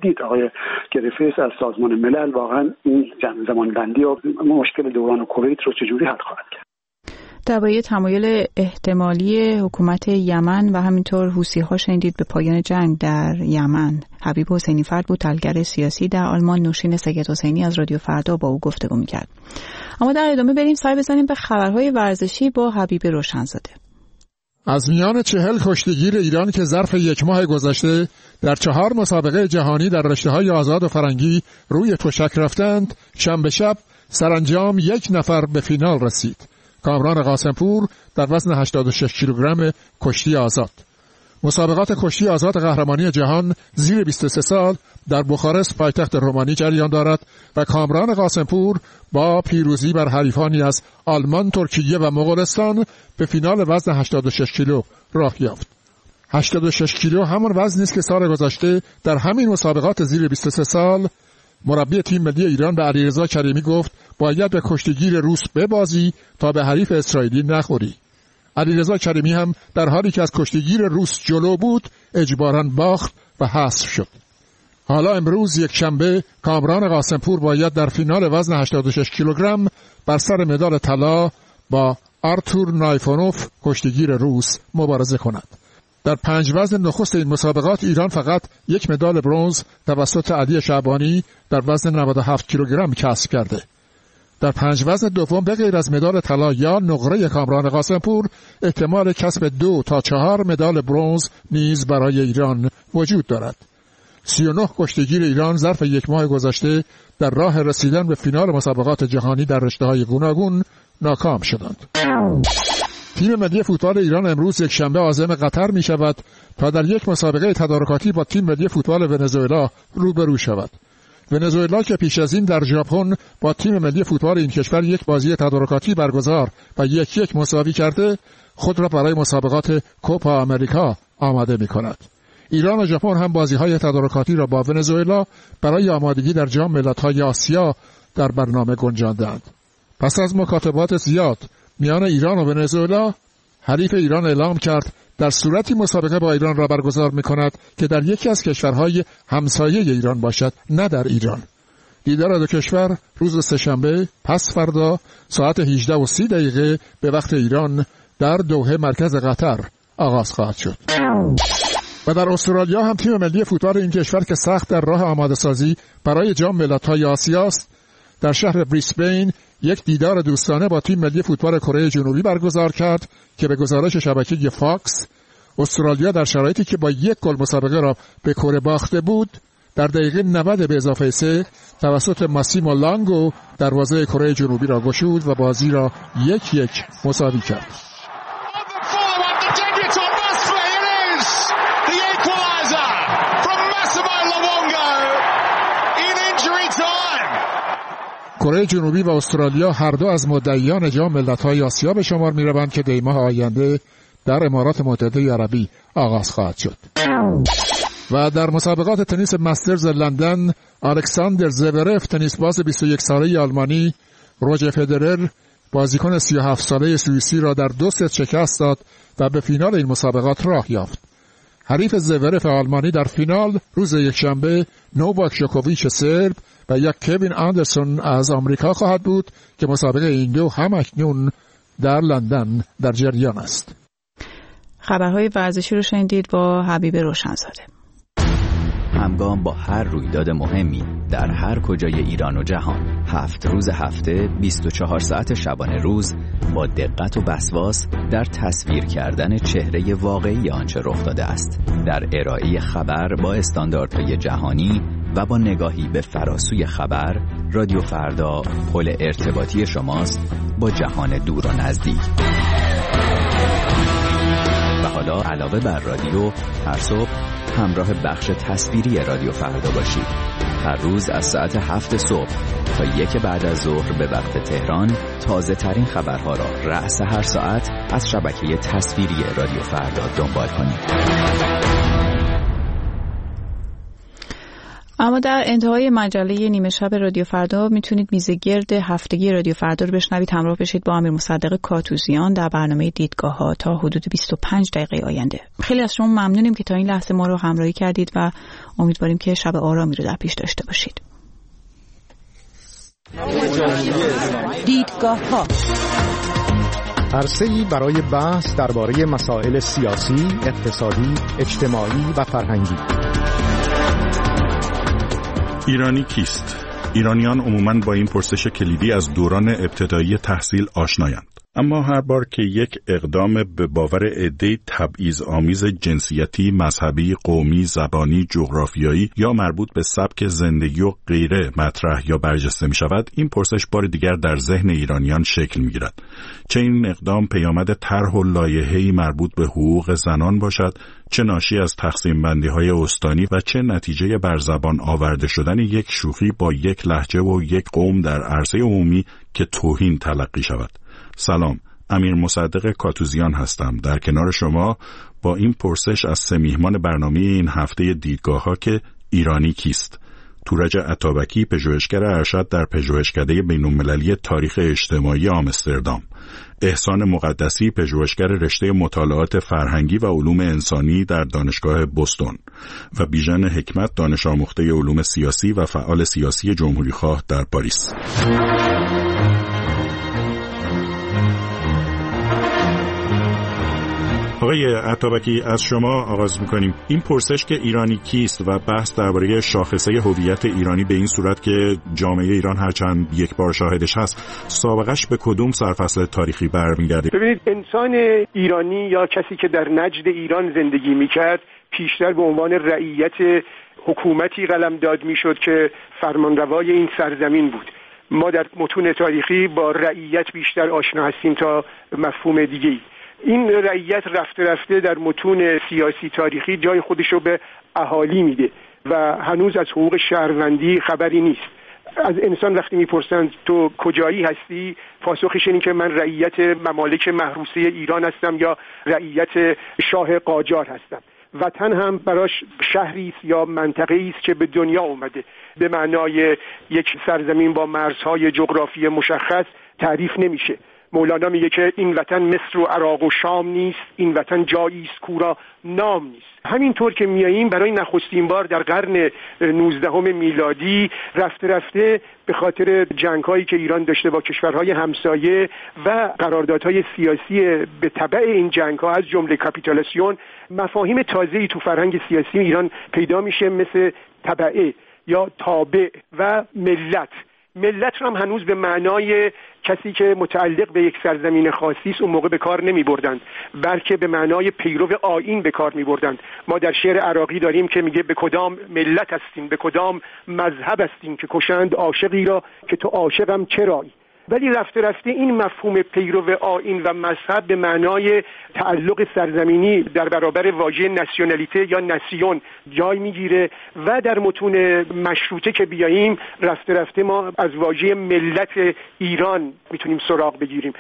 پرسید آقای گریفیس از سازمان ملل واقعا این زمان بندی و مشکل دوران کویت رو چجوری حل خواهد کرد. درباره تمایل احتمالی حکومت یمن و همینطور حوثی‌ها شنیدید به پایان جنگ در یمن. حبیب حسینی فرد بود، تحلیلگر سیاسی در آلمان. نوشین سید حسینی از رادیو فردا با او گفتگو می‌کرد. اما در ادامه بریم سر بزنیم به خبرهای ورزشی با حبیب روشنزاده. از میان چهل کشتیگیر ایران که ظرف یک ماه گذشته در چهار مسابقه جهانی در رشته‌های آزاد و فرنگی روی تشک رفتند، شنبه شب سرانجام یک نفر به فینال رسید. کامران قاسمپور در وزن هشتاد و شش کیلوگرم کشتی آزاد. مسابقات کشتی آزاد قهرمانی جهان زیر بیست و سه سال در بوخارست پایتخت رومانی جریان دارد و کامران قاسمپور با پیروزی بر حریفانی از آلمان، ترکیه و مغولستان به فینال وزن هشتاد و شش کیلو راه یافت. هشتاد و شش کیلو همان وزنی است که سال گذشته در همین مسابقات زیر بیست و سه سال مربی تیم ملی ایران به علیرضا کریمی گفت باید به کشتیگیر روس ببازی تا به حریف اسرائیلی نخوری. علیرضا کریمی هم در حالی که از کشتیگیر روس جلو بود اجباراً باخت و حذف شد. حالا امروز یک شنبه کامران قاسمپور باید در فینال وزن هشتاد و شش کیلوگرم بر سر مدال طلا با آرتور نایفونوف کشتیگیر روس مبارزه کند. در پنج وزن نخست این مسابقات ایران فقط یک مدال برنز توسط علی شعبانی در وزن نود و هفت کیلوگرم کسب کرده. در پنج وزن دوم به غیر از مدال طلا یا نقره کامران قاسمپور احتمال کسب دو تا چهار مدال برنز نیز برای ایران وجود دارد. سی و نه کشتیگیر ایران ظرف یک ماه گذشته در راه رسیدن به فینال مسابقات جهانی در رشته‌های گوناگون ناکام شدند. تیم ملی فوتبال ایران امروز یک شنبه عازم قطر می شود تا در یک مسابقه تدارکاتی با تیم ملی فوتبال ونزوئلا روبرو شود. ونزوئلا که پیش از این در ژاپن با تیم ملی فوتبال این کشور یک بازی تدارکاتی برگزار و یک یک مساوی کرده، خود را برای مسابقات کوپا آمریکا آماده می کند. ایران و ژاپن هم بازی‌های تدارکاتی را با ونزوئلا برای آمادگی در جام ملت‌های آسیا در برنامه گنجاندند. پس از مکاتبات زیاد میان ایران و ونزوئلا، حریف ایران اعلام کرد در صورتی مسابقه با ایران را برگزار می‌کند که در یکی از کشورهای همسایه ایران باشد، نه در ایران. دیدار دو کشور روز سه‌شنبه پس فردا ساعت هجده و سی دقیقه به وقت ایران در دوحه مرکز قطر آغاز خواهد شد. و در استرالیا هم تیم ملی فوتبال این کشور که سخت در راه آماده سازی برای جام ملت‌های آسیا است، در شهر بریسبین یک دیدار دوستانه با تیم ملی فوتبال کره جنوبی برگزار کرد که به گزارش شبکه فاکس استرالیا در شرایطی که با یک گل مسابقه را به کره باخته بود، در دقیقه نود به اضافه سه توسط ماسیمو لانگو دروازه کره جنوبی را گشود و بازی را یک یک مساوی کرد. کره جنوبی و استرالیا هر دو از مدعیان جام ملت‌های آسیا به شمار می‌روند که دی ماه آینده در امارات متحده عربی آغاز خواهد شد. و در مسابقات تنیس مسترز لندن، الکساندر زورف تنیس باز بیست و یک ساله آلمانی روجر فدرر بازیکن سی و هفت ساله سوئیسی را در دو ست شکست داد و به فینال این مسابقات راه یافت. حریف زورف آلمانی در فینال روز یکشنبه نوواک جوکوویچ سرب و یک کوین آندرسون از آمریکا خواهد بود که مسابقه این دو هم اکنون در لندن در جریان است. خبرهای ورزشی رو شنیدید با حبیب روشنزاده. همگام با هر رویداد مهمی در هر کجای ایران و جهان، هفت روز هفته، بیست و چهار ساعت شبانه روز، با دقت و وسواس در تصویر کردن چهره واقعی آنچه رخ داده است، در ارائه خبر با استانداردهای جهانی و با نگاهی به فراسوی خبر، رادیو فردا پل ارتباطی شماست با جهان دور و نزدیک. و حالا علاوه بر رادیو، هر صبح همراه بخش تصویری رادیو فردا باشید. هر روز از ساعت هفت صبح تا یک بعد از ظهر به وقت تهران تازه ترین خبرها را رأس هر ساعت از شبکه تصویری رادیو فردا دنبال کنید. اما در انتهای مجله نیمه شب رادیو فردا میتونید میزگرد هفتگی رادیو فردا رو بشنوید. همراه بشید با امیر مصدق کاتوزیان در برنامه دیدگاه ها تا حدود بیست و پنج دقیقه آینده. خیلی از شما ممنونیم که تا این لحظه ما رو همراهی کردید و امیدواریم که شب آرامی رو در پیش داشته باشید. دیدگاه ها عرصه‌ای برای بحث درباره مسائل سیاسی، اقتصادی، اجتماعی و فرهنگی. ایرانی کیست؟ ایرانیان عموماً با این پرسش کلیدی از دوران ابتدایی تحصیل آشنایند. اما هر بار که یک اقدام به باور عده‌ای تبعیض‌آمیز جنسیتی، مذهبی، قومی، زبانی، جغرافیایی یا مربوط به سبک زندگی و غیره مطرح یا برجسته می شود، این پرسش بار دیگر در ذهن ایرانیان شکل می گیرد. چه این اقدام پیامد طرح و لایحه‌ای مربوط به حقوق زنان باشد، چه ناشی از تقسیم بندی های استانی و چه نتیجه بر زبان آورده شدن یک شوخی با یک لهجه و یک قوم در عرصه عمومی که توهین تلقی شود. سلام، امیر مصدق کاتوزیان هستم در کنار شما با این پرسش از سه میهمان برنامه این هفته دیدگاه ها که ایرانی کیست؟ تورج عطابکی، پژوهشگر ارشد در پژوهشکده بین‌المللی تاریخ اجتماعی آمستردام، احسان مقدسی، پژوهشگر رشته مطالعات فرهنگی و علوم انسانی در دانشگاه بوستون و بیژن حکمت، دانش آموخته علوم سیاسی و فعال سیاسی جمهوری‌خواه در پاریس. آقای عطابکی، از شما آغاز می‌کنیم. این پرسش که ایرانی کیست و بحث درباره شاخصه هویت ایرانی به این صورت که جامعه ایران هرچند یک بار شاهدش هست، سابقش به کدوم سرفصل تاریخی برمیگرده؟ ببینید، انسان ایرانی یا کسی که در نجد ایران زندگی می‌کرد پیشتر به عنوان رعیت حکومتی قلمداد می‌شد که فرمانروای این سرزمین بود. ما در متون تاریخی با رعیت بیشتر آشنا هستیم تا مفهوم دیگه‌ای. این رعیت رفته رفته در متون سیاسی تاریخی جای خودش رو به اهالی میده و هنوز از حقوق شهروندی خبری نیست. از انسان وقتی میپرسند تو کجایی هستی، پاسخش اینه که من رعیت ممالک محروسه ایران هستم یا رعیت شاه قاجار هستم. وطن هم براش شهری است یا منطقه‌ای است که به دنیا اومده، به معنای یک سرزمین با مرزهای جغرافی مشخص تعریف نمیشه. مولانا میگه که این وطن مصر و عراق و شام نیست، این وطن جایی است کورا نام نیست. همینطور که میاییم برای نخستین بار در قرن نوزدهم میلادی رفته رفته به خاطر جنگ‌هایی که ایران داشته با کشورهای همسایه و قراردادهای سیاسی به تبع این جنگ‌ها از جمله کاپیتولاسیون، مفاهیم تازه‌ای تو فرهنگ سیاسی ایران پیدا میشه مثل تبعه یا تابع و ملت. ملت رو هم هنوز به معنای کسی که متعلق به یک سرزمین خاصی است اون موقع به کار نمی بردند، بلکه به معنای پیرو آیین به کار می بردند. ما در شعر عراقی داریم که میگه به کدام ملت هستیم، به کدام مذهب هستیم که کشند عاشقی را که تو عاشقم چرایی. ولی رفته رفته این مفهوم پیرو آیین و مذهب به معنای تعلق سرزمینی در برابر واژه ناسیونالیته یا ناسیون جای میگیره و در متون مشروطه که بیاییم رفته رفته ما از واژه ملت ایران میتونیم سراغ بگیریم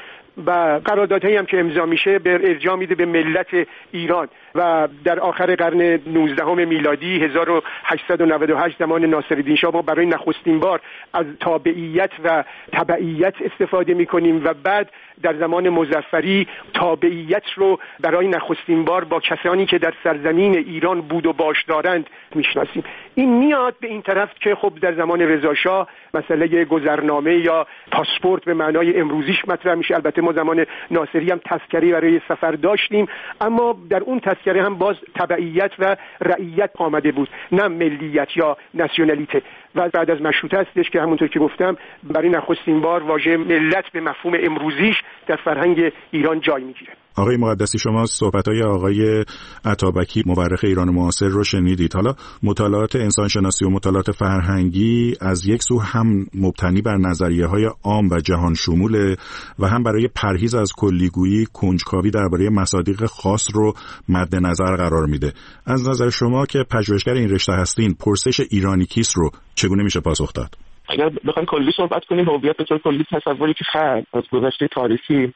و قراردادهایی هم که امضا میشه به ارجاع میده به ملت ایران. و در آخر قرن نوزدهم میلادی هزار و هشتصد و نود و هشت زمان ناصرالدین شاه ما برای نخستین بار از تابعیت و تبعیت استفاده میکنیم و بعد در زمان مظفری تابعیت رو برای نخستین بار با کسانی که در سرزمین ایران بود و باش دارند میشناسیم. این میاد به این طرف که خب در زمان رضا شاه مسئله گذرنامه یا پاسپورت به معنای امروزیش مطرح میشه. البته ما زمان ناصری هم تذکره برای سفر داشتیم، اما در اون تذکره هم باز تبعیت و رعیت آمده بود، نه ملیت یا ناسیونالیته. و بعد از مشروطه هستش که همونطور که گفتم برای نخستین بار واژه ملت به مفهوم امروزیش در فرهنگ ایران جای میگیره. آقای مقدسی، شما صحبت‌های آقای عطابکی مورخ ایران معاصر رو شنیدید. حالا مطالعات انسانشناسی و مطالعات فرهنگی از یک سو هم مبتنی بر نظریه‌های عام و جهان شمول و هم برای پرهیز از کلیگویی، کنجکاوی درباره مصادیق خاص رو مد نظر قرار میده. از نظر شما که پژوهشگر این رشته هستین، پرسش ایرانی کیست رو چگونه میشه پاسخ داد؟ اگر بخوایم کلی صحبت کنیم، هویت به طور کلی تصوری که خلق از گذشته تاریخی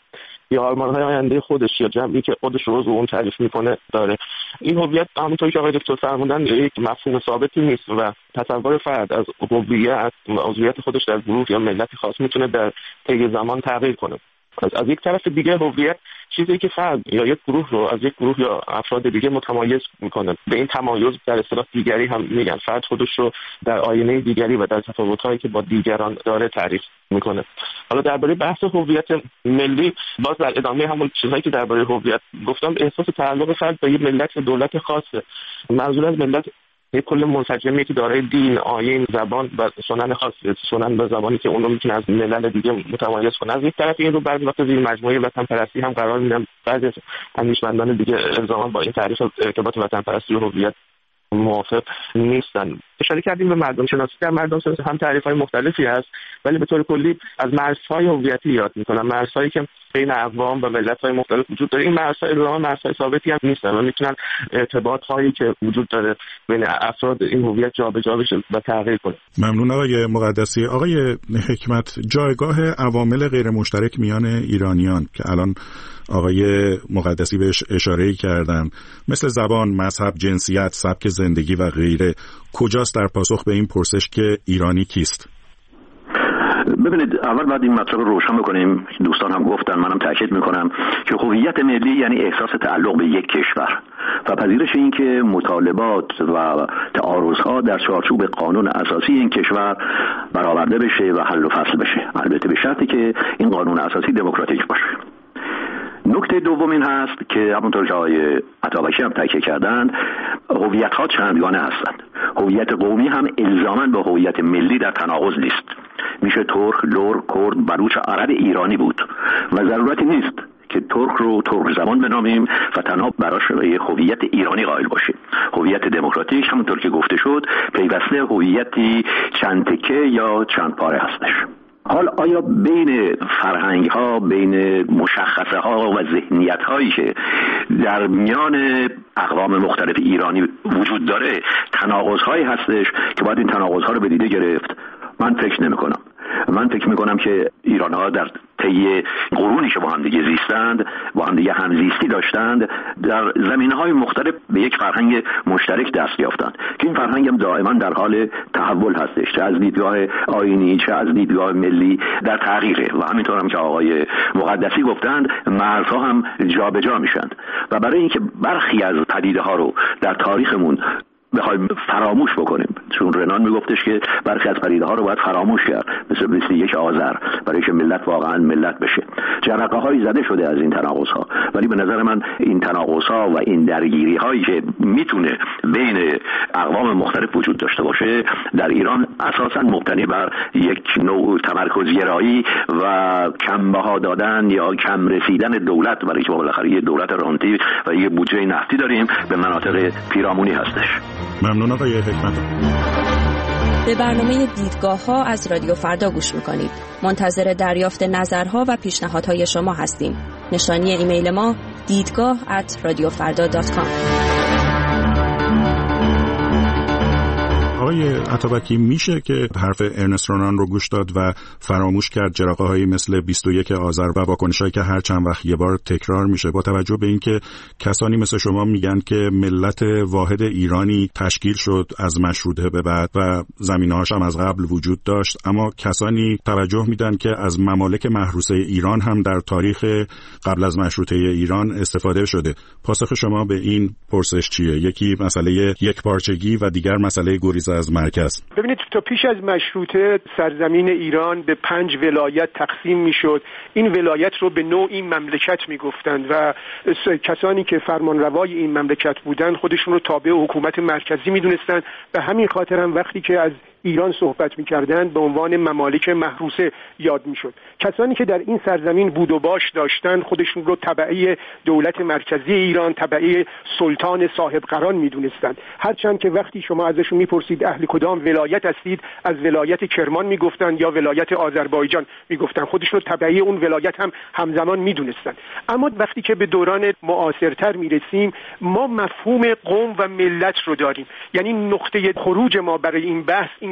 یا آرمان‌های آینده خودش یا جمعی که خودش رو رو اون تعریف میکنه داره. این هویت همونطوری که آقای دکتر فرمودن یک مفهوم ثابتی نیست و تصور فرد از هویت عضویت خودش در گروه یا ملتی خاص میتونه در طی زمان تغییر کنه. از یک طرف دیگه هویت چیزی که فرد یا یک گروه رو از یک گروه یا افراد دیگه متمایز میکنه. به این تمایز در اصطلاح دیگری هم میگن. فرد خودش رو در آینه دیگری و در تفاوت‌هایی که با دیگران داره تعریف میکنه. حالا درباره بحث هویت ملی، باز در ادامه همون چیزهایی که درباره هویت گفتم، احساس تعلق فرد به یک ملت و دولت خاصه. منظور از ملت یک کل منسجمی که دارای دین، آیین، زبان و سنن خاصی، سنن و زبانی که اون رو میتونه از ملل دیگه متمایز کنه. از یک طرف این رو بعضی وقت زیر مجموعه وطن پرستی هم قرار میدن. بعضی اندیشمندان دیگه الزاما با این تعریف ارتباط وطن پرستی و هویت موافق نیستن. اشاره کردیم به مردم شناسی. در مردم شناسی هم تعریف‌های مختلفی هست، ولی به طور کلی از مرزهای هویتی یاد می‌کنن، مرزهایی که بین اقوام و ملت‌های مختلف وجود داره. این مرزهای الزاما مرزهای ثابتی هم نیستن و میتونن ارتباط‌هایی که وجود داره بین افراد این هویت جابجا بشه و تغییر کنه. ممنون آقای مقدسی. آقای حکمت، جایگاه عوامل غیر مشترک میان ایرانیان که الان آقای مقدسی بهش اشاره کردن، مثل زبان، مذهب، جنسیت، سبک زندگی و غیره، کجاست در پاسخ به این پرسش که ایرانی کیست؟ ببینید، اول باید این مطلب رو روشن بکنیم. دوستان هم گفتن، منم تاکید میکنم که هویت ملی یعنی احساس تعلق به یک کشور و پذیرش این که مطالبات و تعارضها در چارچوب قانون اساسی این کشور برآورده بشه و حل و فصل بشه، البته به شرطی که این قانون اساسی دموکراتیک باشه. نکته دوم این هست که همونطور که آقای عطابکی هم تاکید کردند، هویت‌ها چندگانه هستند. هویت قومی هم الزاماً با هویت ملی در تناقض نیست. میشه ترک، لور، کرد، بلوچ، عرب ایرانی بود و ضرورتی نیست که ترک رو ترک زبان بنامیم و تنها براش یک هویت ایرانی قائل باشیم. هویت دموکراتیک همونطور که گفته شد پیوسته هویتی چند تکه یا چند پاره هستش. حال آیا بین فرهنگ ها، بین مشخصه ها و ذهنیت هایی که در میان اقوام مختلف ایرانی وجود داره تناقض هایی هستش که باید این تناقض ها رو به دیده گرفت؟ من فکر نمی کنم. من فکر می کنم که ایران ها در طی قرونی که با هم دیگه زیستند، با هم دیگه همزیستی داشتند، در زمینه‌های مختلف به یک فرهنگ مشترک دست یافتند که این فرهنگ هم دائما در حال تحول هستش، چه از دیدگاه آیینی چه از دیدگاه ملی در تغییره و همینطور هم که آقای مقدسی گفتند مرزها هم جابجا میشن و برای اینکه برخی از پدیده‌ها رو در تاریخمون بخوایم فراموش بکنیم، چون رنان میگفتش که برخی از پدیده ها رو باید فراموش کرد، مثل بیست و یک آذر، برای که ملت واقعا ملت بشه. جرقه هایی زده شده از این تناقض ها، ولی به نظر من این تناقض ها و این درگیری هایی که میتونه بین اقوام مختلف وجود داشته باشه در ایران اساسا مبتنی بر یک نوع تمرکز گرایی و کم بها دادن یا کم رسیدن دولت، برای که بالاخره یه دولت رانتی و یه بودجه نفتی داریم، به مناطق پیرامونی هستش. ممنون آقای حکمت. به برنامه دیدگاه ها از رادیو فردا گوش میکنید. منتظر دریافت نظرها و پیشنهادهای شما هستیم. نشانی ایمیل ما دیدگاه ات رادیو فردا دات کام. آقای عطابکی، میشه که حرف ارنست رنان رو گوش داد و فراموش کرد جرقه هایی مثل بیست و یک آذر و واکنشایی که هر چند وقت یه بار تکرار میشه، با توجه به اینکه کسانی مثل شما میگن که ملت واحد ایرانی تشکیل شد از مشروطه به بعد و زمینه‌هاش هم از قبل وجود داشت، اما کسانی توجه میدن که از ممالک محروسه ایران هم در تاریخ قبل از مشروطه ایران استفاده شده. پاسخ شما به این پرسش چیه؟ یکی مسئله یکپارچگی و دیگر مسئله گریز از مرکز. ببینید، تا پیش از مشروطه سرزمین ایران به پنج ولایت تقسیم میشد. این ولایت رو به نوعی مملکت میگفتند و کسانی که فرمانروای این مملکت بودند خودشون رو تابع حکومت مرکزی میدونستند. به همین خاطر هم وقتی که از ایران صحبت می‌کردند به عنوان ممالک محروسه یاد می‌شد. کسانی که در این سرزمین بود و باش داشتند خودشون رو تبعی دولت مرکزی ایران، تبعی سلطان صاحب قران می‌دونستند. هرچند که وقتی شما ازشون می‌پرسید اهل کدام ولایت هستید، از ولایت کرمان می‌گفتند یا ولایت آذربایجان می‌گفتند. خودشون رو تبعی اون ولایت هم همزمان می‌دونستند. اما وقتی که به دوران معاصرتر می‌رسیم، ما مفهوم قوم و ملت رو داریم. یعنی نقطه خروج ما برای این بحث این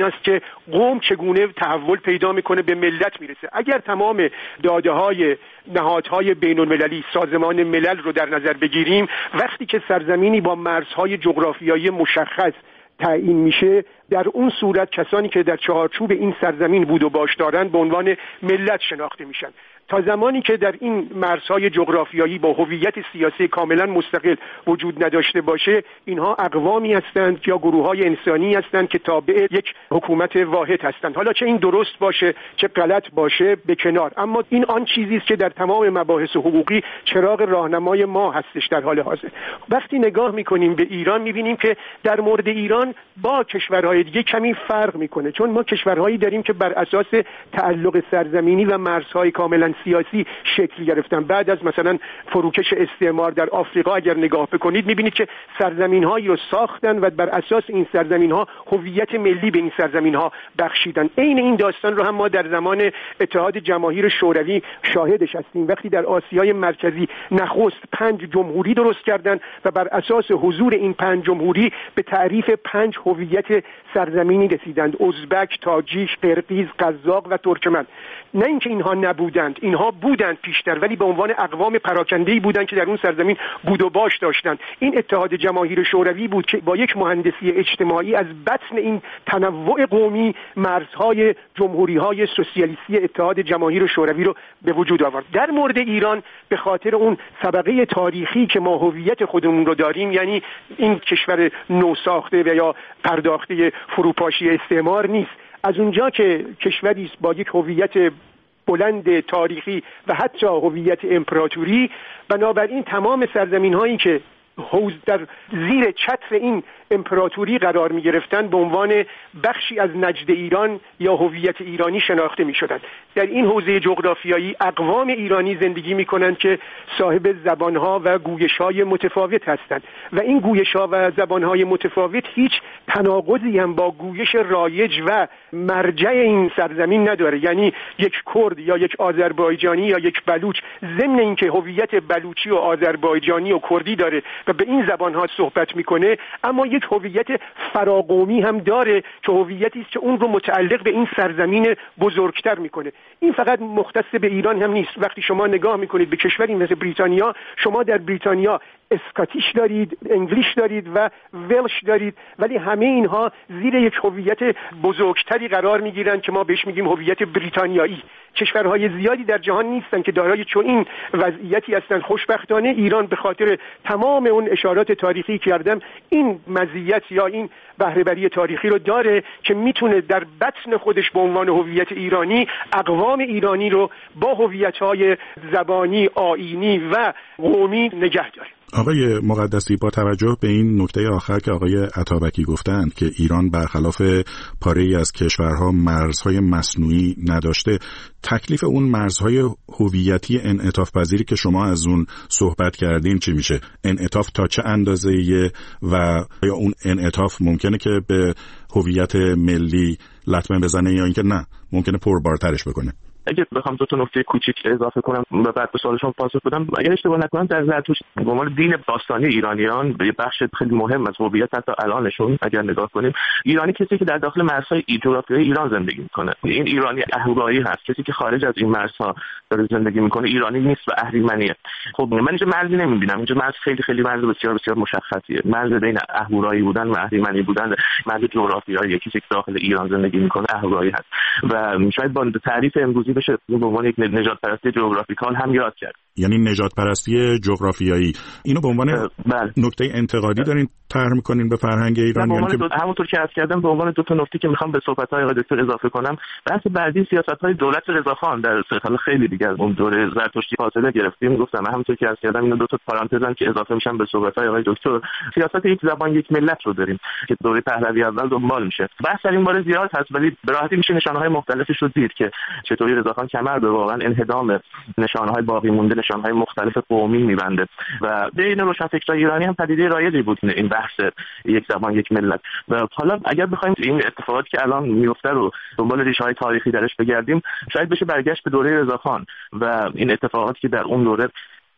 این است که قوم چگونه تحول پیدا میکنه به ملت میرسه. اگر تمام داده های نهادهای بین المللی، سازمان ملل رو در نظر بگیریم، وقتی که سرزمینی با مرزهای جغرافیایی مشخص تعیین میشه، در اون صورت کسانی که در چهارچوب این سرزمین بود و باش دارند به عنوان ملت شناخته میشن. تا زمانی که در این مرزهای جغرافیایی با هویت سیاسی کاملا مستقل وجود نداشته باشه، اینها اقوامی هستند یا گروه‌های انسانی هستند که تابع یک حکومت واحد هستند. حالا چه این درست باشه چه غلط باشه به کنار، اما این آن چیزی است که در تمام مباحث حقوقی چراغ راهنمای ما هستش در حال حاضر. وقتی نگاه میکنیم به ایران میبینیم که در مورد ایران با کشورهای دیگه کمی فرق میکنه، چون ما کشورهایی داریم که بر اساس تعلق سرزمینی و مرزهای کاملا سیاسی شکل گرفتن. بعد از مثلا فروکش استعمار در آفریقا اگر نگاه بکنید میبینید که سرزمین‌هایی رو ساختن و بر اساس این سرزمین‌ها هویت ملی به این سرزمین‌ها بخشیدن. عین این داستان رو هم ما در زمان اتحاد جماهیر شوروی شاهدش هستیم، وقتی در آسیای مرکزی نخست پنج جمهوری درست کردند و بر اساس حضور این پنج جمهوری به تعریف پنج هویت سرزمینی رسیدند: ازبک، تاجیک، قرقیز، قزاق و ترکمن. نه اینکه اینها نبودند، اینها بودند پیشتر، ولی به عنوان اقوام پراکنده‌ای بودند که در اون سرزمین بود و باش داشتند. این اتحاد جماهیر شوروی بود که با یک مهندسی اجتماعی از بطن این تنوع قومی مرزهای جمهوری‌های سوسیالیستی اتحاد جماهیر شوروی رو به وجود آورد. در مورد ایران به خاطر اون سابقه تاریخی که ما هویت خودمون رو داریم، یعنی این کشور نوساخته و یا پرداخته فروپاشی استعمار نیست، از اونجا که کشوری است با یک هویت بلند تاریخی و حتی هویت امپراتوری، بنابراین تمام سرزمین‌هایی که حوز در زیر چتر این امپراتوری قرار می گرفتن به عنوان بخشی از نجد ایران یا هویت ایرانی شناخته می شدند. در این حوزه جغرافیایی اقوام ایرانی زندگی می کنند که صاحب زبانها و گویش‌های متفاوت هستند و این گویش‌ها و زبانهای متفاوت هیچ تناقضی هم با گویش رایج و مرجع این سرزمین نداره. یعنی یک کرد یا یک آذربایجانی یا یک بلوچ، ضمن اینکه هویت بلوچی و آذربایجانی و کردی داره و به این زبانها صحبت میکنه، اما یک هویت فراقومی هم داره که هویتی است که اون رو متعلق به این سرزمین بزرگتر میکنه. این فقط مختص به ایران هم نیست. وقتی شما نگاه میکنید به کشوری مثل بریتانیا، شما در بریتانیا اسکاتیش دارید، انگلیش دارید و ولش دارید، ولی همه اینها زیر یک هویت بزرگتری قرار میگیرند که ما بهش میگیم هویت بریتانیایی. کشورهای زیادی در جهان نیستن که دارای چون این وضعیتی هستن. خوشبختانه ایران به خاطر تمام اون اشارات تاریخی کردم این مزیت یا این بهره بری تاریخی رو داره که میتونه در بطن خودش به عنوان هویت ایرانی اقوام ایرانی رو با هویت‌های زبانی، آیینی و قومی نگه داره. آقای مقدسی، با توجه به این نکته آخر که آقای عطابکی گفتند که ایران برخلاف پاره‌ای از کشورها مرزهای مصنوعی نداشته، تکلیف اون مرزهای هویتی انعطاف پذیری که شما از اون صحبت کردین چی میشه؟ انعطاف تا چه اندازه‌ایه و یا اون انعطاف ممکنه که به هویت ملی لطمه بزنه یا اینکه نه ممکنه پربارترش بکنه؟ اگه بخوام دو تا نکته کوچیک اضافه کنم و بعد به سوالشون پاسخ بدم، اگر اشتباه نکنم در زرتشت به عنوان دین باستانی ایرانیان به بخش خیلی مهم از هویت حتی الانشون اگر نگاه کنیم، ایرانی کسی که در داخل مرزهای جغرافیایی ایران زندگی میکنه. این ایرانی اهورایی هست. کسی که خارج از این مرزها داره زندگی میکنه ایرانی نیست و اهریمنیه. خب من اینجا مرزی نمیبینم. اینجا مرز خیلی خیلی مرز بسیار بسیار مشخصیه. مرز بین اهورایی بودن و اهریمنی بودن، مرز جغرافیایی کسی که داخل ایران زندگی میکنه اهورایی هست و شاید با تعریف امروزی بشه به عنوان یک نژاد پرستی جغرافیکال هم یاد کرد. یعنی نژاد پرستی جغرافیایی اینو به عنوان نکته انتقادی دارین طرح می‌کنین به فرهنگ ایران؟ یعنی که همونطور که عرض کردم به عنوان دو تا نکته که می‌خوام به صحبت‌های آقای دکتر اضافه کنم، بحث بعدی سیاست‌های دولت رضاخان در سال خیلی دیگه از اون دوره زرتشتی فاصله گرفتیم. گفتم همونطور که عرض کردم اینا دو تا پارانتزن که اضافه میشن به صحبت‌های آقای دکتر. سیاست یک زبان یک ملت رو داریم که دوره پهلوی اول دنبال میشه. بحث در این باره زیاد هست ولی به راحتی میشه نشانه‌های مختلفش رو دید که چطوری رضاخان کمر به واقعا انهدام نشانه‌های باقی مونده، نشانه‌های مختلف قومی می‌بنده و بین روشنفکرای ایرانی هم پدیده رایجی بود این بحث یک زبان یک ملت. و حالا اگر بخوایم این اتفاقاتی که الان میفته رو دنبال ریشه‌های تاریخی درش بگردیم، شاید بشه برگشت به دوره رضاخان و این اتفاقاتی که در اون دوره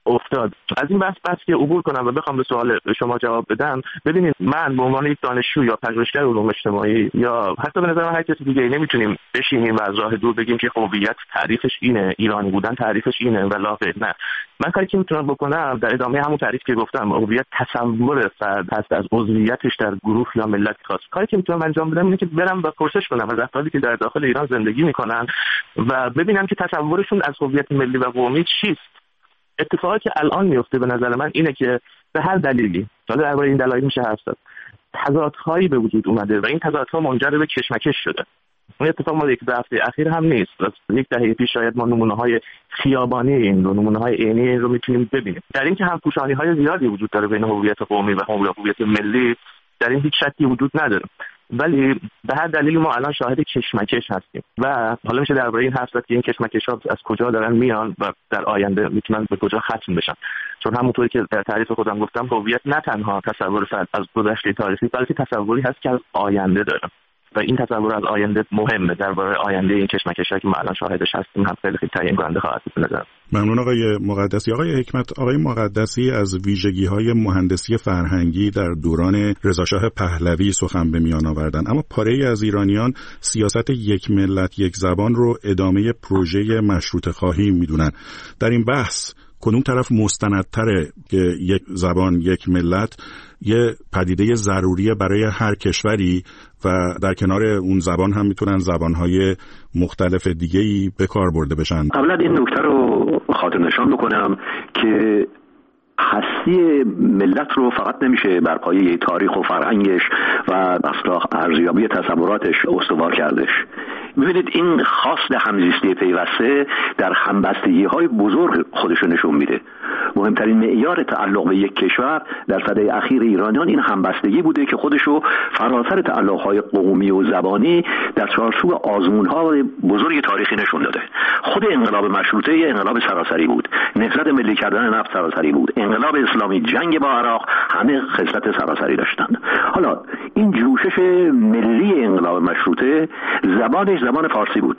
افتاد. از این بحث بس که عبور کنم و بخوام به سوال شما جواب بدم، ببینید من به عنوان یک دانشجو یا پژوهشگر علوم اجتماعی یا حتی به نظر من هر کسی دیگه نمیتونیم بشینیم و از راه دور بگیم که هویت تعریفش اینه، ایرانی بودن تعریفش اینه و لا غیر. نه، من کاری که میتونم بکنم در ادامه همون تعریف که گفتم، هویت تصور فرد هست از عضویتش در گروه یا ملت خاص. کاری که میتونم انجام بدم اینه که برم و پرسش کنم از افرادی که در داخل ایران زندگی میکنن و ببینم که تصورشون از هویت ملی و قومی چیست. اتفاقی که الان میفته به نظر من اینه که به هر دلیلی، حالا درباره این دلایل میشه حرف زد، تضادهایی به وجود اومده و این تضادها منجر به کشمکش شده. این اتفاق ما یک هفته اخیر هم نیست، از یک دهه پیش شاید ما نمونه‌های خیابانی این رو، نمونه‌های عینی این رو میتونیم ببینیم. در این که همپوشانی‌های زیادی وجود داره بین هویت قومی و هویت ملی، در این هیچ شکی وجود نداره، ولی به هر دلیلی ما الان شاهد کشمکش هستیم و حالا میشه درباره این حرف زد که این کشمکش‌ها از کجا دارن میان و در آینده میتونن به کجا ختم بشن. چون همونطوری که در تعریف خودم گفتم، هویت نه تنها تصور فرد از گذشته تاریخی، بلکه تصوری هست که از آینده داره و این تصور از آینده مهمه. درباره آینده این کشمکش‌ها که ما الان شاهدش هستیم هم خیلی خیلی تعیین کننده خواهد بود نظر. ممنون آقای مقدسی. آقای حکمت، آقای مقدسی از ویژگی‌های مهندسی فرهنگی در دوران رضاشاه پهلوی سخن به میان آوردن، اما پاره‌ای از ایرانیان سیاست یک ملت یک زبان رو ادامه پروژه مشروطه خواهی میدونن. در این بحث کدوم طرف مستندتره که یک زبان یک ملت یه پدیده ضروریه برای هر کشوری و در کنار اون زبان هم میتونن زبانهای مختلف دیگه‌ای به کار برده بشن؟ قبلا این نکته رو خاطر نشان بکنم که هستی ملت رو فقط نمیشه بر پایه تاریخ و فرهنگش و اصلا ارزیابی تصوراتش استوار کردش. ببینید این خواست همزیستی پیوسته در همبستگی‌های بزرگ خودشو نشون میده. مهمترین معیار تعلق به یک کشور در سده اخیر ایرانیان این همبستگی بوده که خودشو فراتر تعلق‌های قومی و زبانی در چارچوب آزمون‌های بزرگ تاریخی نشون داده. خود انقلاب مشروطه انقلاب سراسری بود، نهضت ملی کردن نفت سراسری بود، انقلاب اسلامی، جنگ با عراق، همه خصلت سراسری داشتند. حالا این جوشش ملی انقلاب مشروطه زبانش زبان فارسی بود.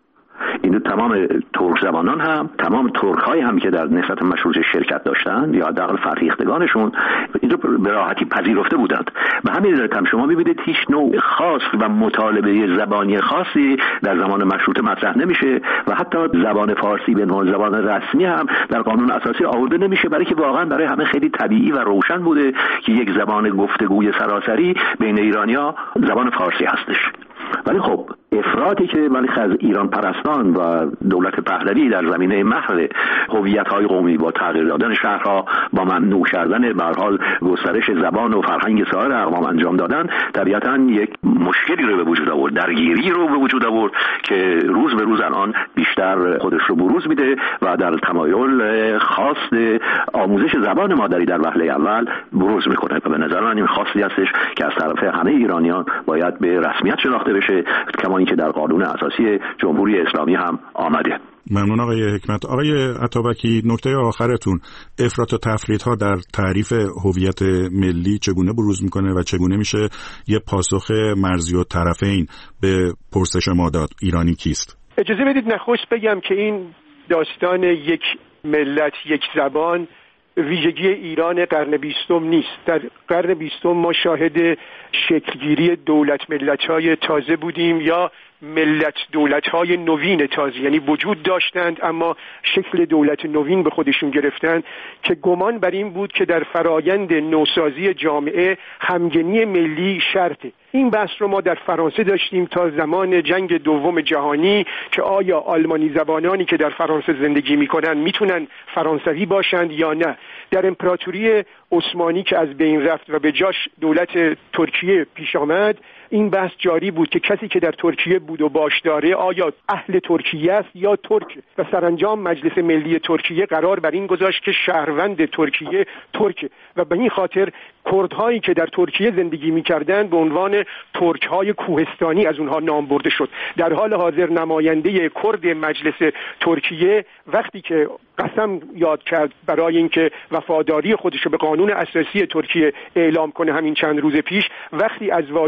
این تمام ترک زبانان هم، تمام ترک های هم که در نهضت مشروطه شرکت داشتند یا حداقل فرهیختگانشون این رو به راحتی پذیرفته بودند. به همین دلیل هم شما می‌بینید هیچ نوع خاص و مطالبه زبانی خاصی در زمان مشروطه مطرح نمیشه و حتی زبان فارسی به عنوان زبان رسمی هم در قانون اساسی آورده نمیشه، برای که واقعا برای همه خیلی طبیعی و روشن بوده که یک زبان گفتگوی سراسری بین ایرانی‌ها زبان فارسی هستش. ولی خب افراطی که ولی از ایران پرستان و دولت پهلوی در زمینه محو هویت‌های قومی با تغییر دادن شهرها، با ممنوع کردن به هر حال گسترش زبان و فرهنگ سایر اقوام انجام دادن، طبیعتاً یک مشکلی رو به وجود آورد، درگیری رو به وجود آورد که روز به روز الان بیشتر خودش رو بروز میده و در تمایل خواست آموزش زبان مادری در وهله اول بروز میکنه و به نظر من این خاصی هستش که از طرف همه ایرانیان باید به رسمیت شناخته بشه، کما اینکه در قانون اساسی جمهوری اسلامی هم آمده. ممنون آقای حکمت. آقای عطابکی، نکته آخرتون، افراط و تفریط‌ها در تعریف هویت ملی چگونه بروز میکنه و چگونه میشه یه پاسخ مرزی و طرفین به پرسش ما داد ایرانی کیست؟ اجازه بدید نخست بگم که این داستان یک ملت یک زبان ویژگی ایران قرن بیستم نیست. در قرن بیستم ما شاهد شکلگیری دولت ملت‌های تازه بودیم یا ملت دولت‌های نوین تازه، یعنی وجود داشتند اما شکل دولت نوین به خودشون گرفتند که گمان بر این بود که در فرایند نوسازی جامعه همگنی ملی شرطه. این بحث رو ما در فرانسه داشتیم تا زمان جنگ دوم جهانی که آیا آلمانی زبانانی که در فرانسه زندگی میکنن میتونن فرانسوی باشند یا نه. در امپراتوری عثمانی که از بین رفت و به جاش دولت ترکیه پیش آمد، این بحث جاری بود که کسی که در ترکیه بود و باش داره آیا اهل ترکیه است یا ترک، و سرانجام مجلس ملی ترکیه قرار بر این گذاشت که شهروند ترکیه ترک و به این خاطر کردهایی که در ترکیه زندگی می‌کردند به عنوان ترک‌های کوهستانی از اونها نام برده شد. در حال حاضر نماینده کرد مجلس ترکیه وقتی که قسم یاد کرد برای اینکه وفاداری خودش رو به قانون اساسی ترکیه اعلام کنه همین چند روز پیش، وقتی از واژه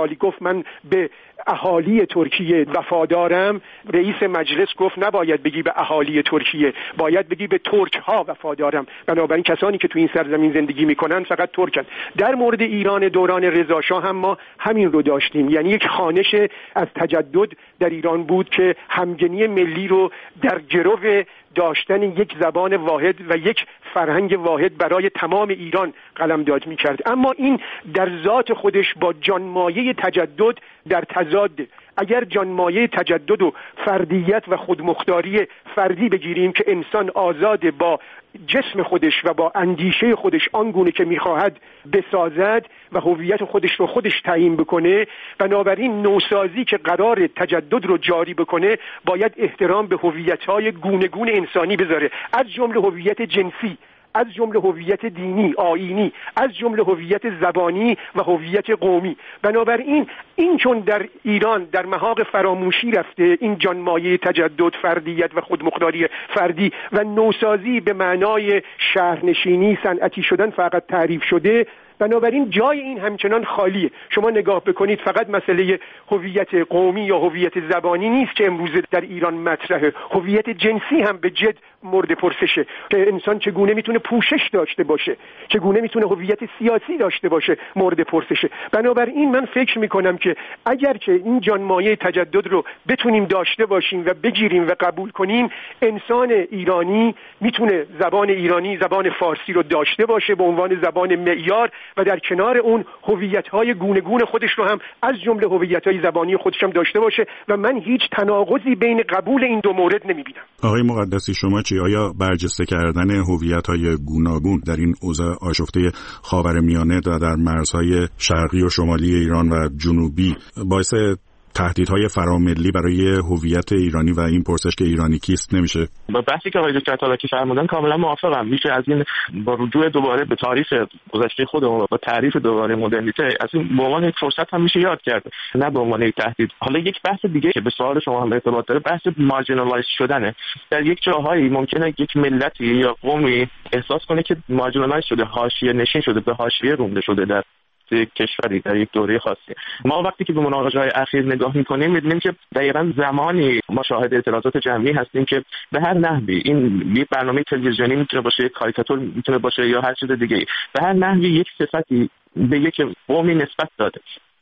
استقلالی گفت من به اهالی ترکیه وفادارم، رئیس مجلس گفت نباید بگی به اهالی ترکیه، باید بگی به ترک ها وفادارم. بنابراین کسانی که تو این سرزمین زندگی میکنن فقط ترکن. در مورد ایران دوران رضا شاه هم ما همین رو داشتیم، یعنی یک خوانش از تجدد در ایران بود که همگنی ملی رو در گرو داشتن یک زبان واحد و یک فرهنگ واحد برای تمام ایران قلمداد می‌کرد. اما این در ذات خودش با جانمایه تجدد در تضاد. اگر جانمایه تجدد و فردیت و خودمختاری فردی بگیریم که انسان آزاد با جسم خودش و با اندیشه خودش آنگونه که میخواهد بسازد و هویت خودش رو خودش تعیین بکنه، بنابراین نوسازی که قرار تجدد رو جاری بکنه باید احترام به هویت‌های گونه‌گون انسانی بذاره، از جمله هویت جنسی، از جمله هویت دینی، آیینی، از جمله هویت زبانی و هویت قومی. بنابراین این چون در ایران در محاق فراموشی رفته، این جانمایه تجدد، فردیت و خودمختاری فردی و نوسازی به معنای شهرنشینی، صنعتی شدن فقط تعریف شده، بنابراین جای این همچنان خالیه. شما نگاه بکنید فقط مسئله هویت قومی یا هویت زبانی نیست که امروزه در ایران مطرحه، هویت جنسی هم به جد مورد پرسشه که انسان چگونه میتونه پوشش داشته باشه، چگونه میتونه هویت سیاسی داشته باشه مورد پرسشه. بنابراین من فکر میکنم که اگر که این جانمایه تجدد رو بتونیم داشته باشیم و بگیریم و قبول کنیم، انسان ایرانی میتونه زبان ایرانی، زبان فارسی رو داشته باشه به عنوان زبان معیار و در کنار اون هویت‌های گونه‌گون خودش رو هم از جمله هویت‌های زبانی خودش هم داشته باشه و من هیچ تناقضی بین قبول این دو مورد نمی‌بینم. آقای مقدسی شما چی؟ آیا برجسته کردن هویت‌های گوناگون در این اوضاع آشفته خاورمیانه و در مرزهای شرقی و شمالی ایران و جنوبی باعث تهدیدهای فراملی برای هویت ایرانی و این پرسش که ایرانی کیست نمیشه؟ با بحثی که آقای دکتر تالکی فرمودن کاملا موافقم. میشه از این با رجوع دوباره به تاریخ گذشته خودمون و با تعریف دوباره مدرنیته از این به عنوان یک فرصت هم میشه یاد کرد، نه به عنوان یک تهدید. حالا یک بحث دیگه که به سوال شما هم ارتباط داره، بحث مارجینالایز شدنه. در یک جاهایی ممکنه یک ملتی یا قومی احساس کنه که مارجینالایز شده، حاشیه نشین شده، به حاشیه رونده شده در یک کشوری در یک دوره خاصی. ما وقتی که به مناقشه‌های اخیر نگاه می‌کنیم می‌بینیم که دقیقاً زمانی ما شاهد اعتراضات جمعی هستیم که به هر نحوی، این یک برنامه تلویزیونی میتونه باشه، یک کاریکاتور میتونه باشه یا هر چیز دیگه‌ای، به هر نحوی یک صفتی به یک قومی نسبت داده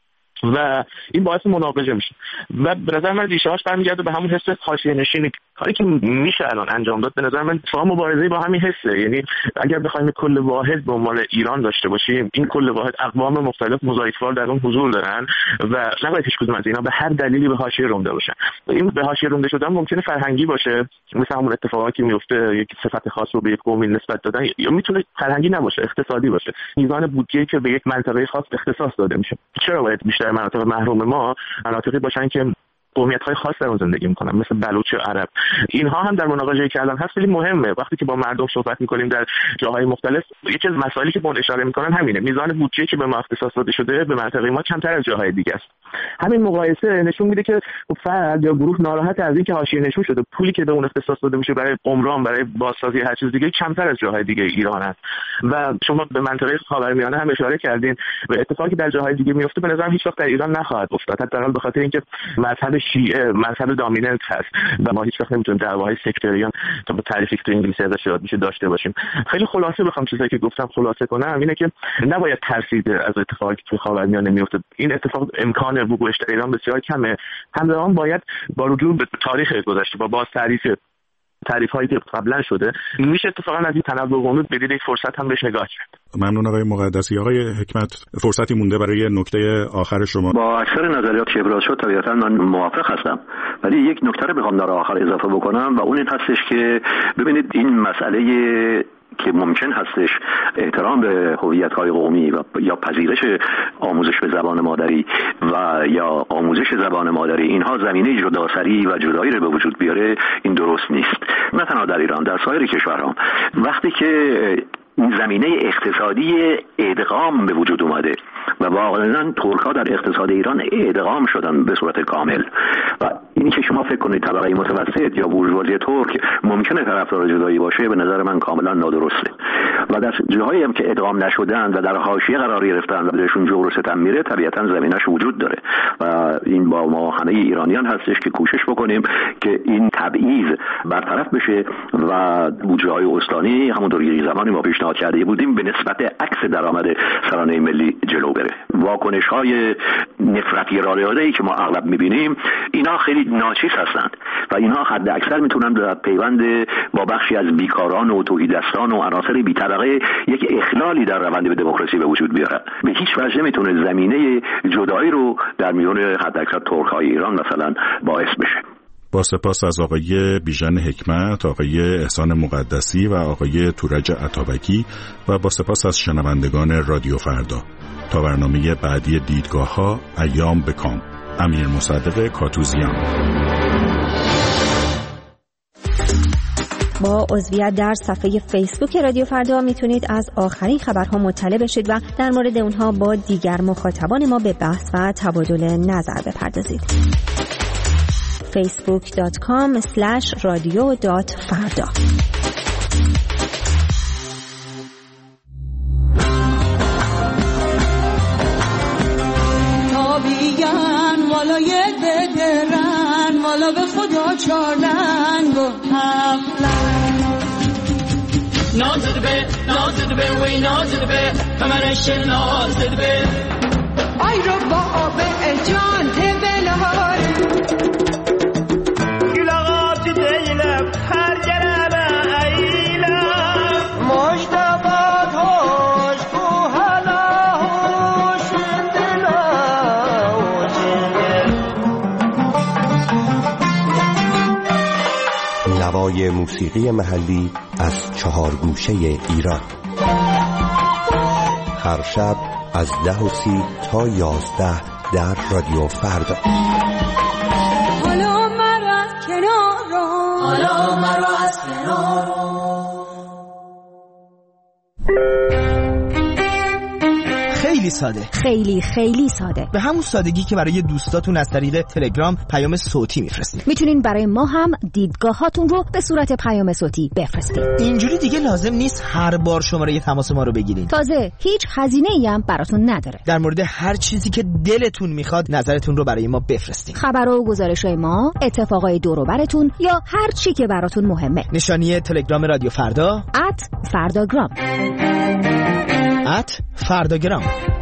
و این باعث مناقشه میشه و به نظر من ریشه‌هاش برمیگرده به همون حس حاشیه نشینی. کاری که میشه الان انجام داد به نظر من فهم مبارزه با همین حسه. یعنی اگر بخوایم کل واحد به عنوان ایران داشته باشیم، این کل واحد اقوام مختلف مضایفوار در اون حضور دارن و نباید هیچ کدوم از اینا به هر دلیلی به حاشیه رونده باشن. این به حاشیه رونده شدن ممکنه فرهنگی باشه، مثل همون اتفاقاتی که میفته یک صفت خاص رو به یک قومی نسبت دادن، یا میتونه فرهنگی نباشه، اقتصادی باشه، میزان بودجه‌ای که به یک منطقه خاص اختصاص داده میشه. چرا باید بیشتر مناطق محروم ما مناطقی باشن که قومیت‌های خاص در اون زندگی می‌کنن، مثل بلوچ و عرب؟ اینها هم در مناقشه کردن هست خیلی مهمه. وقتی که با مردم صحبت می‌کنیم در جاهای مختلف، یکی از مسائلی که بهش اشاره می‌کنن همینه، میزان بودجه‌ای که به ما اختصاص داده شده به منطقه ما کمتر از جاهای دیگه است. همین مقایسه نشون میده که فرد یا گروه ناراحت از اینکه حاشیه نشون شده، پولی که به اون اختصاص داده میشه برای عمران، برای بازسازی هر چیز دیگه کمتر از جاهای دیگه ایران است. و شما به منطقه خاورمیانه هم اشاره کردین و اتفاقی در جاهای دیگه میفته به نظرم هیچ وقت در ایران نخواهد افتاد، حداقل به خاطر اینکه مذهب شیعه مذهب دامیننت هست و ما هیچ وقت نمیتونیم دعواهای سکتریان تا به تعریفی که تو انگلیسی ازش یاد میشه داشته باشیم. خیلی خلاصه بخوام چیزایی که گفتم خلاصه کنم اینه که نباید ترسید از اتفاقی که تو خاورمیانه میفته. این اتفاق امکان وقوعش در ایران بسیار کمه. همزمان باید با رجوع به تاریخ گذشته، با باز تعریف تعریف هایی که قبلا شده، میشه اتفاقا از این تنوع قومی بدید یک فرصت هم بهش نگاه کرد. ممنون آقای مقدسی. آقای حکمت، فرصتی مونده برای نکته آخر شما. با اکثر نظریات که ابراز شد طبیعتا من موافق هستم، ولی یک نکته رو بخوام در آخر اضافه بکنم و اون این هستش که ببینید این مسئله که ممکن هستش احترام به هویت‌های قومی و یا پذیرش آموزش به زبان مادری و یا آموزش زبان مادری اینها زمینه جداسری و جدایی رو به وجود بیاره، این درست نیست. نه تنها در ایران، در سایر کشورها وقتی که زمینه اقتصادی ادغام به وجود اومده و واقعا ترک‌ها در اقتصاد ایران ادغام شدن به صورت کامل و اینی که شما فکر کنید طبقه متوسط یا بورژوازی ترک ممکنه طرفدار جدایی باشه به نظر من کاملا نادرسته و در جاهایی هم که ادغام نشدن و در حاشیه قرار گرفتن و بهشون جور و ستم میره طبیعتا زمینش وجود داره و این با ما همه ایرانیان هستش که کوشش بکنیم که این تبعیض برطرف بشه و بودجه‌های استانی همونطور که زمانی ما پیشنهاد کرده بودیم به نسبت عکس درآمد سرانه ملی جلو بره. واکنش‌های نفرتی رادیویی که ما اغلب می‌بینیم اینا خیلی ناچیز هستند و اینها حد اکثر میتونن در پیوند با بخشی از بیکاران و توحیدستان و عناصر بی‌طبقه یک اخلالی در روند به دموکراسی به وجود بیارن. به هیچ وجه نمیتونه زمینه جدایی رو در میون حد اکثر ترک‌های ایران مثلا باعث بشه. با سپاس از آقای بیژن حکمت، آقای احسان مقدسی و آقای تورج عطابکی و با سپاس از شنوندگان رادیو فردا. تا برنامه بعدی دیدگاه‌ها، ایام بکام. امیر مصدق کاتوزیان. با عضویت در صفحه فیسبوک رادیو فردا میتونید از آخرین خبرها مطلع بشید و در مورد اونها با دیگر مخاطبان ما به بحث و تبادل نظر بپردازید. فیسبوک دات کام اسلش رادیو دات فردا. تابیگن والا یه بدرن والا به خدا چارنگ و هفلن نازد به نازد به وی نازد به کمرش نازد به آی رو با آب جان تبلهار گلاغات دیلم هر جرم ایلم مجتبات هاش کو حالا هوش دلا نوای موسیقی محلی از چهار گوشه ایران هر شب از ده و سی تا یازده در رادیو فردا. حالا مرا از کنار حالا مرا از کنار خیلی ساده، خیلی خیلی ساده، به همون سادگی که برای دوستاتون از طریق تلگرام پیام صوتی میفرستید. میتونین برای ما هم دیدگاهاتون رو به صورت پیام صوتی بفرستید. اینجوری دیگه لازم نیست هر بار شماره تماس ما رو بگیرید. تازه هیچ هزینه‌ای هم براتون نداره. در مورد هر چیزی که دلتون میخواد نظرتون رو برای ما بفرستید. خبر و گزارش‌های ما، اتفاقای دور و براتون یا هر چی که براتون مهمه. نشانی تلگرام رادیو فردا ات فرداگرام ات فرداگرام